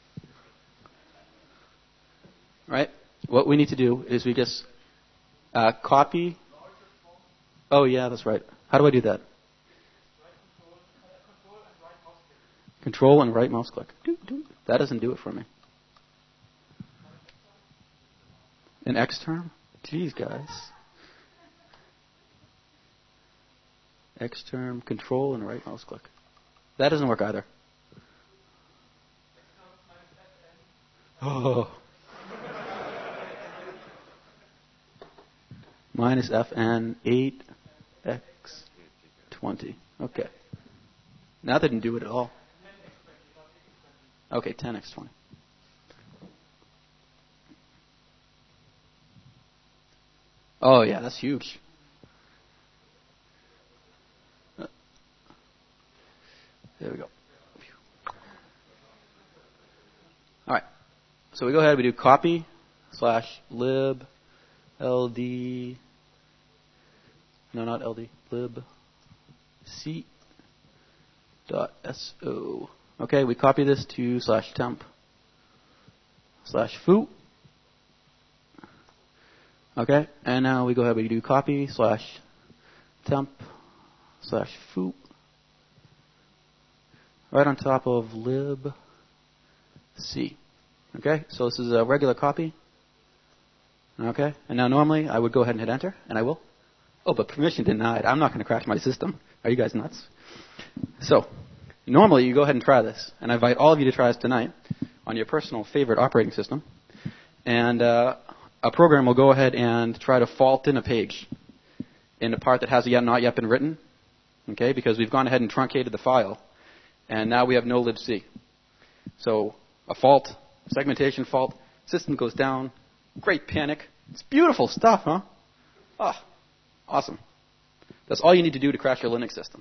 All right? What we need to do is we just uh, copy. Oh, yeah, that's right. How do I do that? Control and right mouse click. That doesn't do it for me. An Xterm? Jeez, guys. Xterm, control and right mouse click. That doesn't work either. Oh. Minus F N eight X twenty. Okay. Now that didn't do it at all. Okay, ten x twenty. Oh, yeah, that's huge. There we go. All right. So we go ahead, we do copy slash lib ld, no, not ld, lib c dot so. Okay, we copy this to slash temp slash foo. Okay, and now we go ahead, we do copy slash temp slash foo right on top of lib c. Okay, so this is a regular copy. Okay, and now normally I would go ahead and hit enter, and I will. Oh, but permission denied. I'm not going to crash my system. Are you guys nuts? So, normally you go ahead and try this, and I invite all of you to try this tonight on your personal favorite operating system. And uh, a program will go ahead and try to fault in a page in a part that has yet not yet been written. Okay, because we've gone ahead and truncated the file, and now we have no libc. So a fault, segmentation fault, system goes down, great panic. It's beautiful stuff, huh? Ah, awesome. That's all you need to do to crash your Linux system.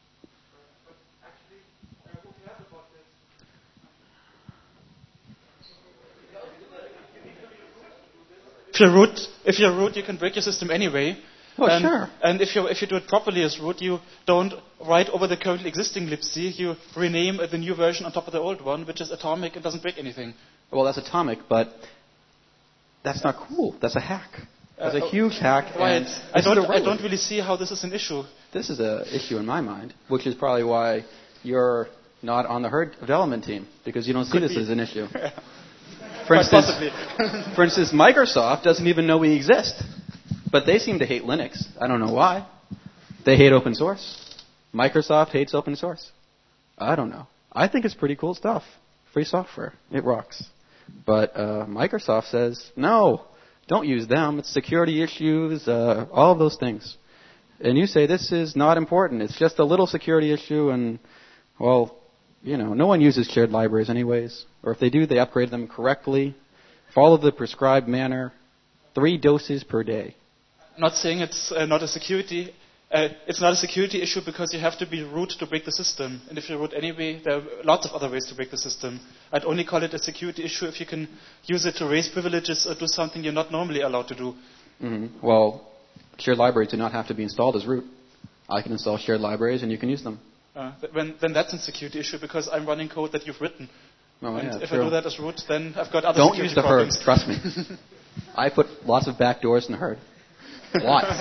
If you're root, if you're root, you can break your system anyway. Oh, and, sure. And if you if you do it properly as root, you don't write over the currently existing libc. You rename the new version on top of the old one, which is atomic and doesn't break anything. Well, that's atomic, but that's not cool. That's a hack. That's Uh, a huge hack. Right. And I this don't. is I irrelevant. don't really see how this is an issue. This is an issue in my mind, which is probably why you're not on the herd development team, because you don't see Could this be. as an issue. For Quite instance, possibly. for instance, Microsoft doesn't even know we exist, but they seem to hate Linux. I don't know why. They hate open source. Microsoft hates open source. I don't know. I think it's pretty cool stuff. Free software. It rocks. But uh, Microsoft says, no, don't use them. It's security issues, uh, all of those things. And you say this is not important. It's just a little security issue, and, well, you know, no one uses shared libraries anyways. Or if they do, they upgrade them correctly, follow the prescribed manner, three doses per day. I'm not saying it's uh, not a security. Uh, it's not a security issue because you have to be root to break the system. And if you're root anyway, there are lots of other ways to break the system. I'd only call it a security issue if you can use it to raise privileges or do something you're not normally allowed to do. Mm-hmm. Well, shared libraries do not have to be installed as root. I can install shared libraries and you can use them. Uh, when, then that's a security issue because I'm running code that you've written. Oh, and yeah, if true. I do that as root, then I've got other Don't security use the problems. herd, trust me. I put lots of backdoors in the herd. Lots.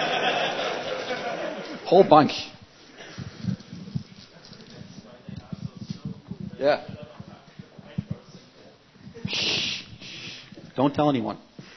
Whole bunch. Yeah. Shh. Don't tell anyone.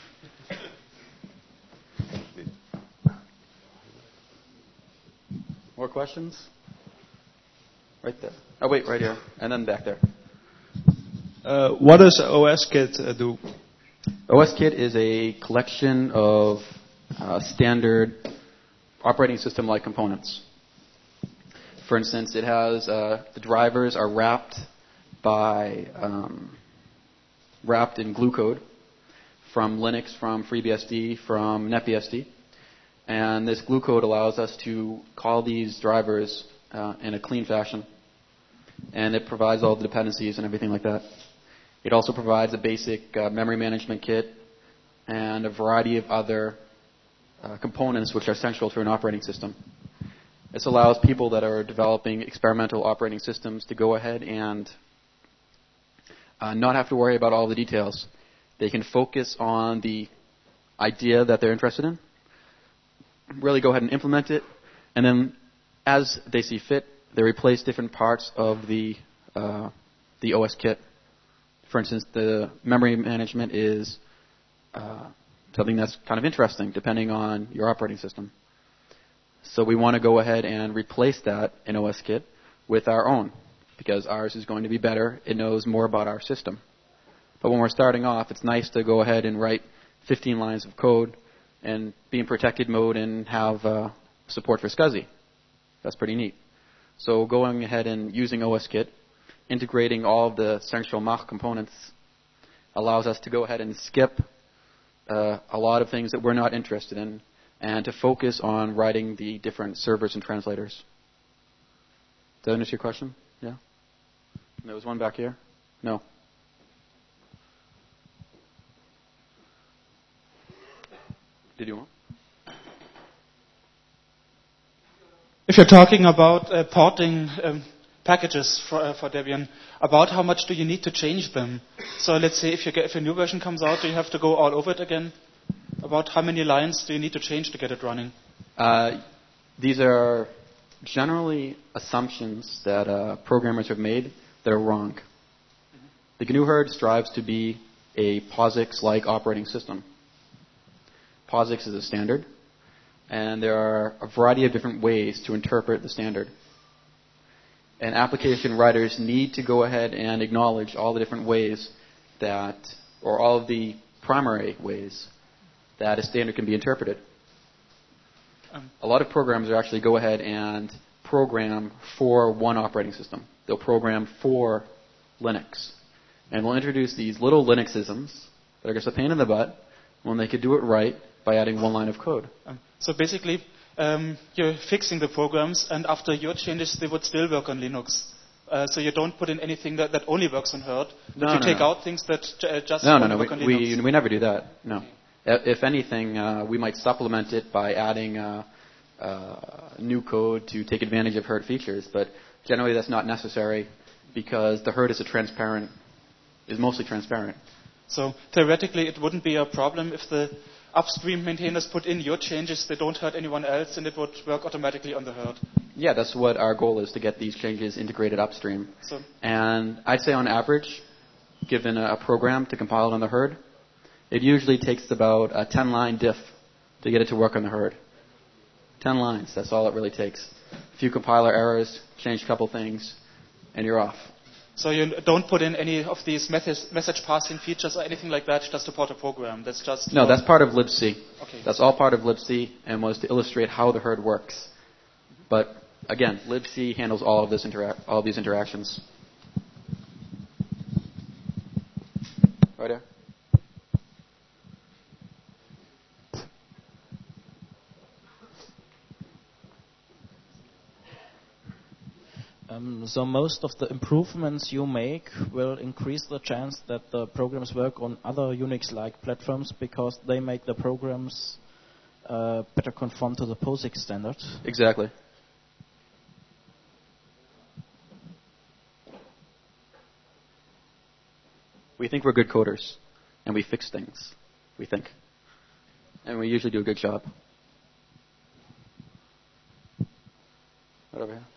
More questions? Right there. Oh, wait, right here. And then back there. Uh, what does OSKit uh, do? OSKit is a collection of uh, standard operating system-like components. For instance, it has uh, the drivers are wrapped by um, wrapped in glue code from Linux, from FreeBSD, from NetBSD, and this glue code allows us to call these drivers uh, in a clean fashion, and it provides all the dependencies and everything like that. It also provides a basic uh, memory management kit and a variety of other uh, components which are central to an operating system. This allows people that are developing experimental operating systems to go ahead and uh, not have to worry about all the details. They can focus on the idea that they're interested in, really go ahead and implement it, and then as they see fit, they replace different parts of the uh, the O S kit. For instance, the memory management is uh, something that's kind of interesting depending on your operating system. So we want to go ahead and replace that in OSKit with our own because ours is going to be better. It knows more about our system. But when we're starting off, it's nice to go ahead and write fifteen lines of code and be in protected mode and have uh, support for SCSI. That's pretty neat. So going ahead and using OSKit, integrating all of the central Mach components allows us to go ahead and skip uh, a lot of things that we're not interested in and to focus on writing the different servers and translators. Does that answer your question? There was one back here. No. Did you want? If you're talking about uh, porting um, packages for, uh, for Debian, about how much do you need to change them? So let's say if, you get, if a new version comes out, do you have to go all over it again? About how many lines do you need to change to get it running? Uh, these are generally assumptions that uh, programmers have made that are wrong. Mm-hmm. The G N U Herd strives to be a POSIX-like operating system. POSIX is a standard, and there are a variety of different ways to interpret the standard. And application writers need to go ahead and acknowledge all the different ways that, or all of the primary ways that a standard can be interpreted. Um, a lot of programmers will actually go ahead and program for one operating system. They'll program for Linux. And they'll introduce these little Linux-isms that are just a pain in the butt when they could do it right by adding one line of code. Um, so basically, um, you're fixing the programs, and after your changes, they would still work on Linux. Uh, so you don't put in anything that, that only works on Herd. No, but you no, take no. out things that uh, just no, only no, no. work on We, Linux. we, we never do that. No. If anything, uh, we might supplement it by adding uh, uh, new code to take advantage of Herd features, but generally that's not necessary because the Herd is a transparent, is mostly transparent. So theoretically, it wouldn't be a problem if the upstream maintainers put in your changes, they don't hurt anyone else, and it would work automatically on the Herd. Yeah, that's what our goal is, to get these changes integrated upstream. So, and I'd say on average, given a, a program to compile it on the Herd, it usually takes about a ten-line diff to get it to work on the Herd. Ten lines, that's all it really takes. A few compiler errors, change a couple things, and you're off. So you don't put in any of these message, message passing features or anything like that just to port a program? That's just... No, that's part of libc. Okay. That's all part of libc and was to illustrate how the Herd works. But again, libc handles all of this intera- all of these interactions. Right there. Um, so most of the improvements you make will increase the chance that the programs work on other Unix-like platforms because they make the programs uh, better conform to the POSIX standard. Exactly. We think we're good coders, and we fix things, we think. And we usually do a good job. Right over here.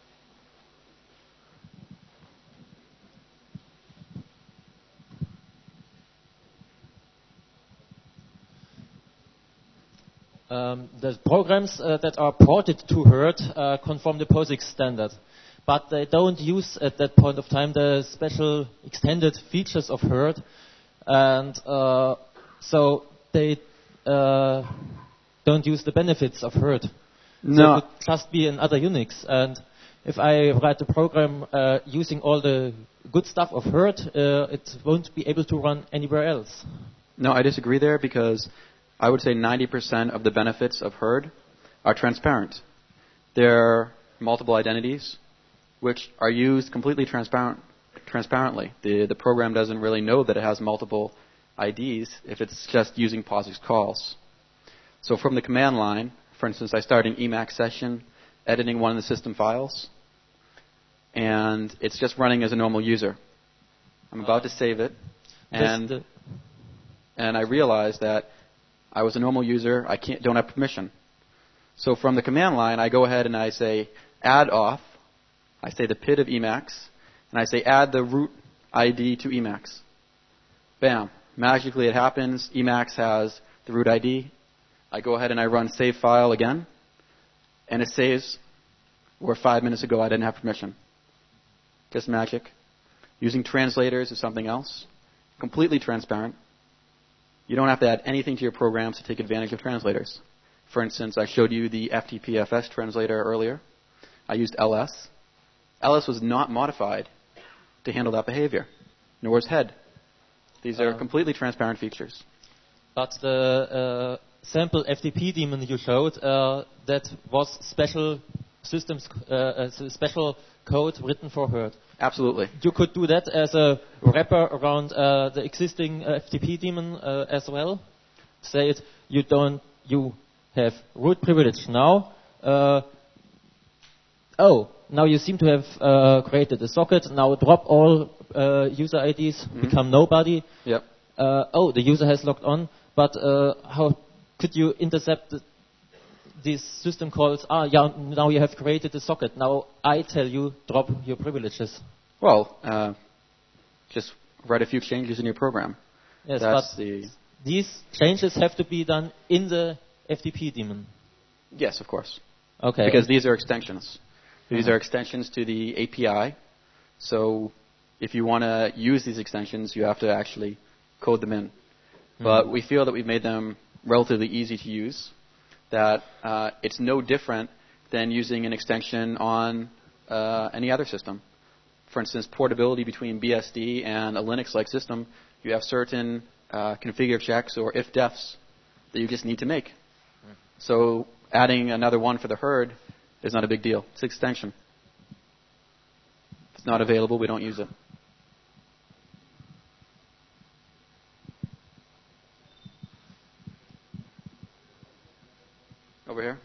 Um, the programs uh, that are ported to Herd uh, conform the POSIX standard, but they don't use at that point of time the special extended features of Herd, and uh, so they uh, don't use the benefits of Herd. No. So it would just be another Unix, and if I write a program uh, using all the good stuff of Herd, uh, it won't be able to run anywhere else. No, I disagree there because I would say ninety percent of the benefits of Herd are transparent. There are multiple identities which are used completely transparent, transparently. The, the program doesn't really know that it has multiple I Ds if it's just using POSIX calls. So from the command line, for instance, I start an Emacs session editing one of the system files, and it's just running as a normal user. I'm about to save it, and and I realize that I was a normal user. I can't, don't have permission. So from the command line, I go ahead and I say add auth. I say the P I D of Emacs, and I say add the root I D to Emacs. Bam. Magically it happens. Emacs has the root I D. I go ahead and I run save file again, and it saves where five minutes ago I didn't have permission. Just magic. Using translators is something else. Completely transparent. You don't have to add anything to your programs to take advantage of translators. For instance, I showed you the F T P F S translator earlier. I used L S. L S was not modified to handle that behavior, nor was head. These are uh, completely transparent features. But the uh, sample F T P daemon you showed, uh, that was special systems, uh, a special code written for Herd. Absolutely. You could do that as a wrapper around uh, the existing uh, F T P daemon uh, as well. Say it, you don't, you have root privilege now. Uh, oh, now you seem to have uh, created a socket. Now drop all uh, user I Ds, mm-hmm. become nobody. Yep. Uh, oh, the user has logged on, but uh, how could you intercept the, these system calls? Ah, yeah, now you have created a socket. Now I tell you, drop your privileges. Well, uh, just write a few changes in your program. Yes, That's but the these changes have to be done in the F T P daemon. Yes, of course. Okay. Because these are extensions. These uh-huh. are extensions to the A P I. So if you want to use these extensions, you have to actually code them in. Mm-hmm. But we feel that we've made them relatively easy to use, that uh, it's no different than using an extension on uh, any other system. For instance, portability between B S D and a Linux-like system, you have certain uh, configure checks or if-defs that you just need to make. Mm-hmm. So adding another one for the herd is not a big deal. It's an extension. If it's not available, we don't use it. Over here.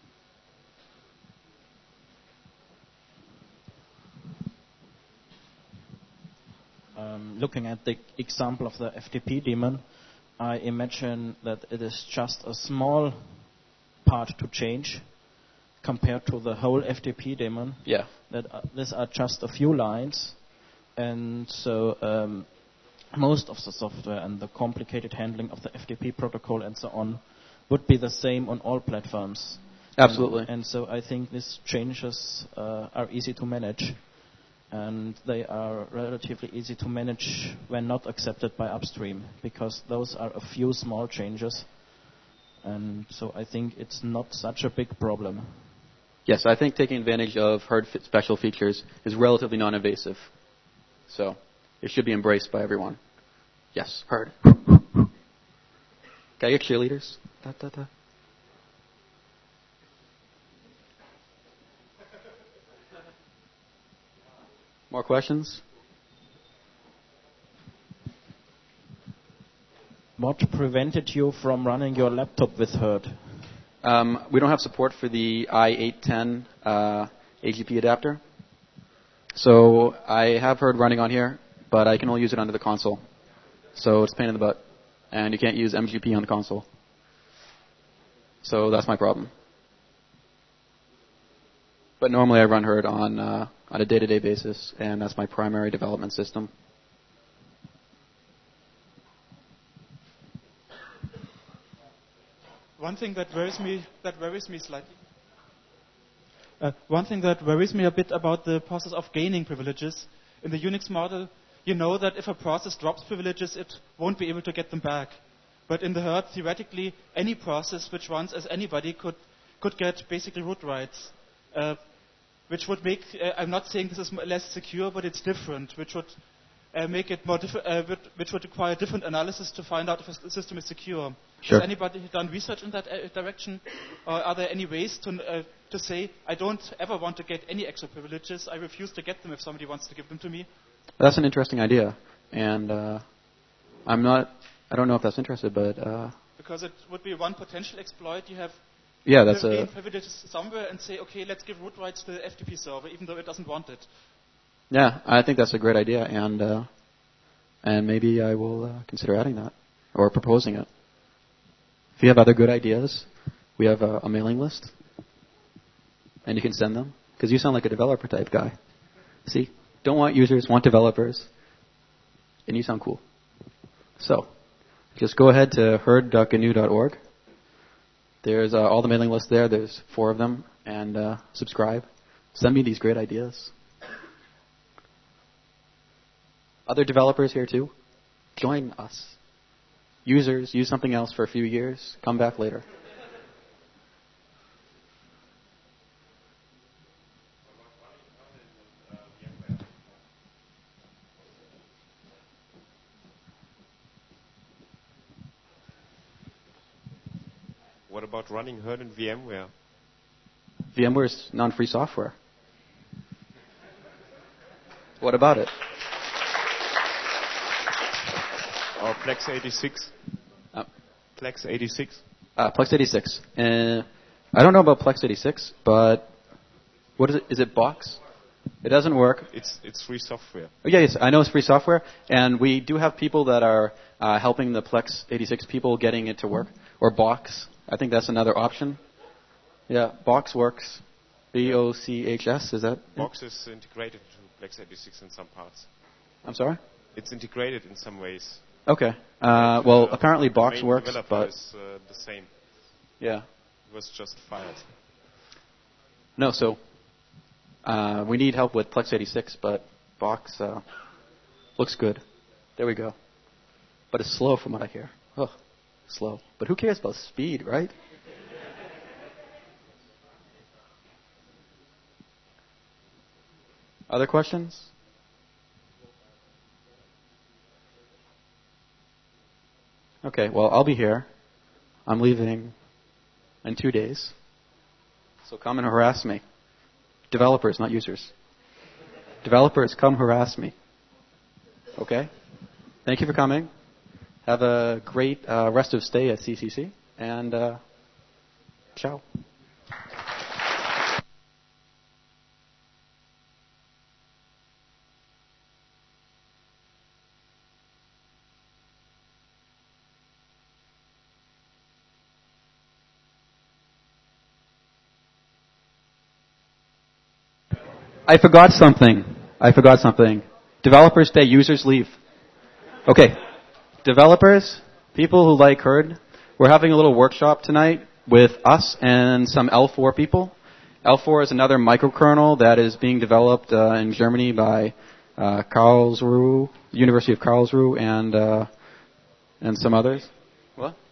Um, looking at the example of the F T P daemon, I imagine that it is just a small part to change compared to the whole F T P daemon. Yeah. That uh, these are just a few lines, and so um, most of the software and the complicated handling of the F T P protocol and so on would be the same on all platforms. Absolutely. And, and so I think these changes uh, are easy to manage, and they are relatively easy to manage when not accepted by upstream, because those are a few small changes, and so I think it's not such a big problem. Yes, I think taking advantage of herd f- special features is relatively non-invasive. So it should be embraced by everyone. Yes, herd. Can I get cheerleaders? Da, da, da. More questions? What prevented you from running your laptop with Herd? Um, we don't have support for the i eight ten uh, A G P adapter. So I have Herd running on here, but I can only use it under the console. So it's a pain in the butt. And you can't use M G P on the console. So that's my problem. But normally I run Herd on uh, on a day-to-day basis, and that's my primary development system. One thing that worries me that worries me slightly. Uh, one thing that worries me a bit about the process of gaining privileges in the Unix model, you know that if a process drops privileges, it won't be able to get them back. But in the Herd, theoretically, any process which runs as anybody could could get basically root rights, uh, which would make. Uh, I'm not saying this is less secure, but it's different, which would uh, make it more diffi- uh, which would require different analysis to find out if a system is secure. Sure. Has anybody done research in that uh, direction? Or are there any ways to uh, to say, I don't ever want to get any extra privileges, I refuse to get them if somebody wants to give them to me? That's an interesting idea, and uh, I'm not. I don't know if that's interested, but uh, because it would be one potential exploit. You have yeah, that's gain a privileges somewhere and say, okay, let's give root rights to the F T P server, even though it doesn't want it. yeah. I think that's a great idea, and uh, and maybe I will uh, consider adding that or proposing it. If you have other good ideas, we have a, a mailing list, and you can send them because you sound like a developer type guy. See, don't want users, want developers, and you sound cool. So. Just go ahead to herd dot g n u dot org. There's uh, all the mailing lists there. There's four of them. And uh, subscribe. Send me these great ideas. Other developers here too. Join us. Users, use something else for a few years. Come back later. What about running Herd in VMware? VMware is non-free software. What about it? Or Plex eighty-six. Uh, Plex eighty-six. Uh, Plex eighty-six. Uh, I don't know about Plex eighty-six, but what is it? Is it Box? It doesn't work. It's it's free software. Oh, yeah, yes, I know it's free software, and we do have people that are uh, helping the Plex eighty-six people getting it to work, or Box. I think that's another option. Yeah, Box works. B O C H S, is that? Box is integrated to Plex eighty-six in some parts. I'm sorry? It's integrated in some ways. Okay. Uh, well, uh, apparently Box the main works, developer but is uh, the same. Yeah. He was just fired. No, so uh, we need help with Plex eighty-six, but Box uh, looks good. There we go. But it's slow from what I hear. Ugh, slow. But who cares about speed, right? Other questions? Okay, well, I'll be here. I'm leaving in two days. So come and harass me. Developers, not users. Developers, come harass me. Okay? Thank you for coming. Have a great uh, rest of stay at C C C. And uh, ciao. I forgot something. I forgot something. Developers stay, users leave. Okay. Developers, people who like Herd, we're having a little workshop tonight with us and some L four people. L four is another microkernel that is being developed uh, in Germany by uh, Karlsruhe, University of Karlsruhe, and uh, and some others. What?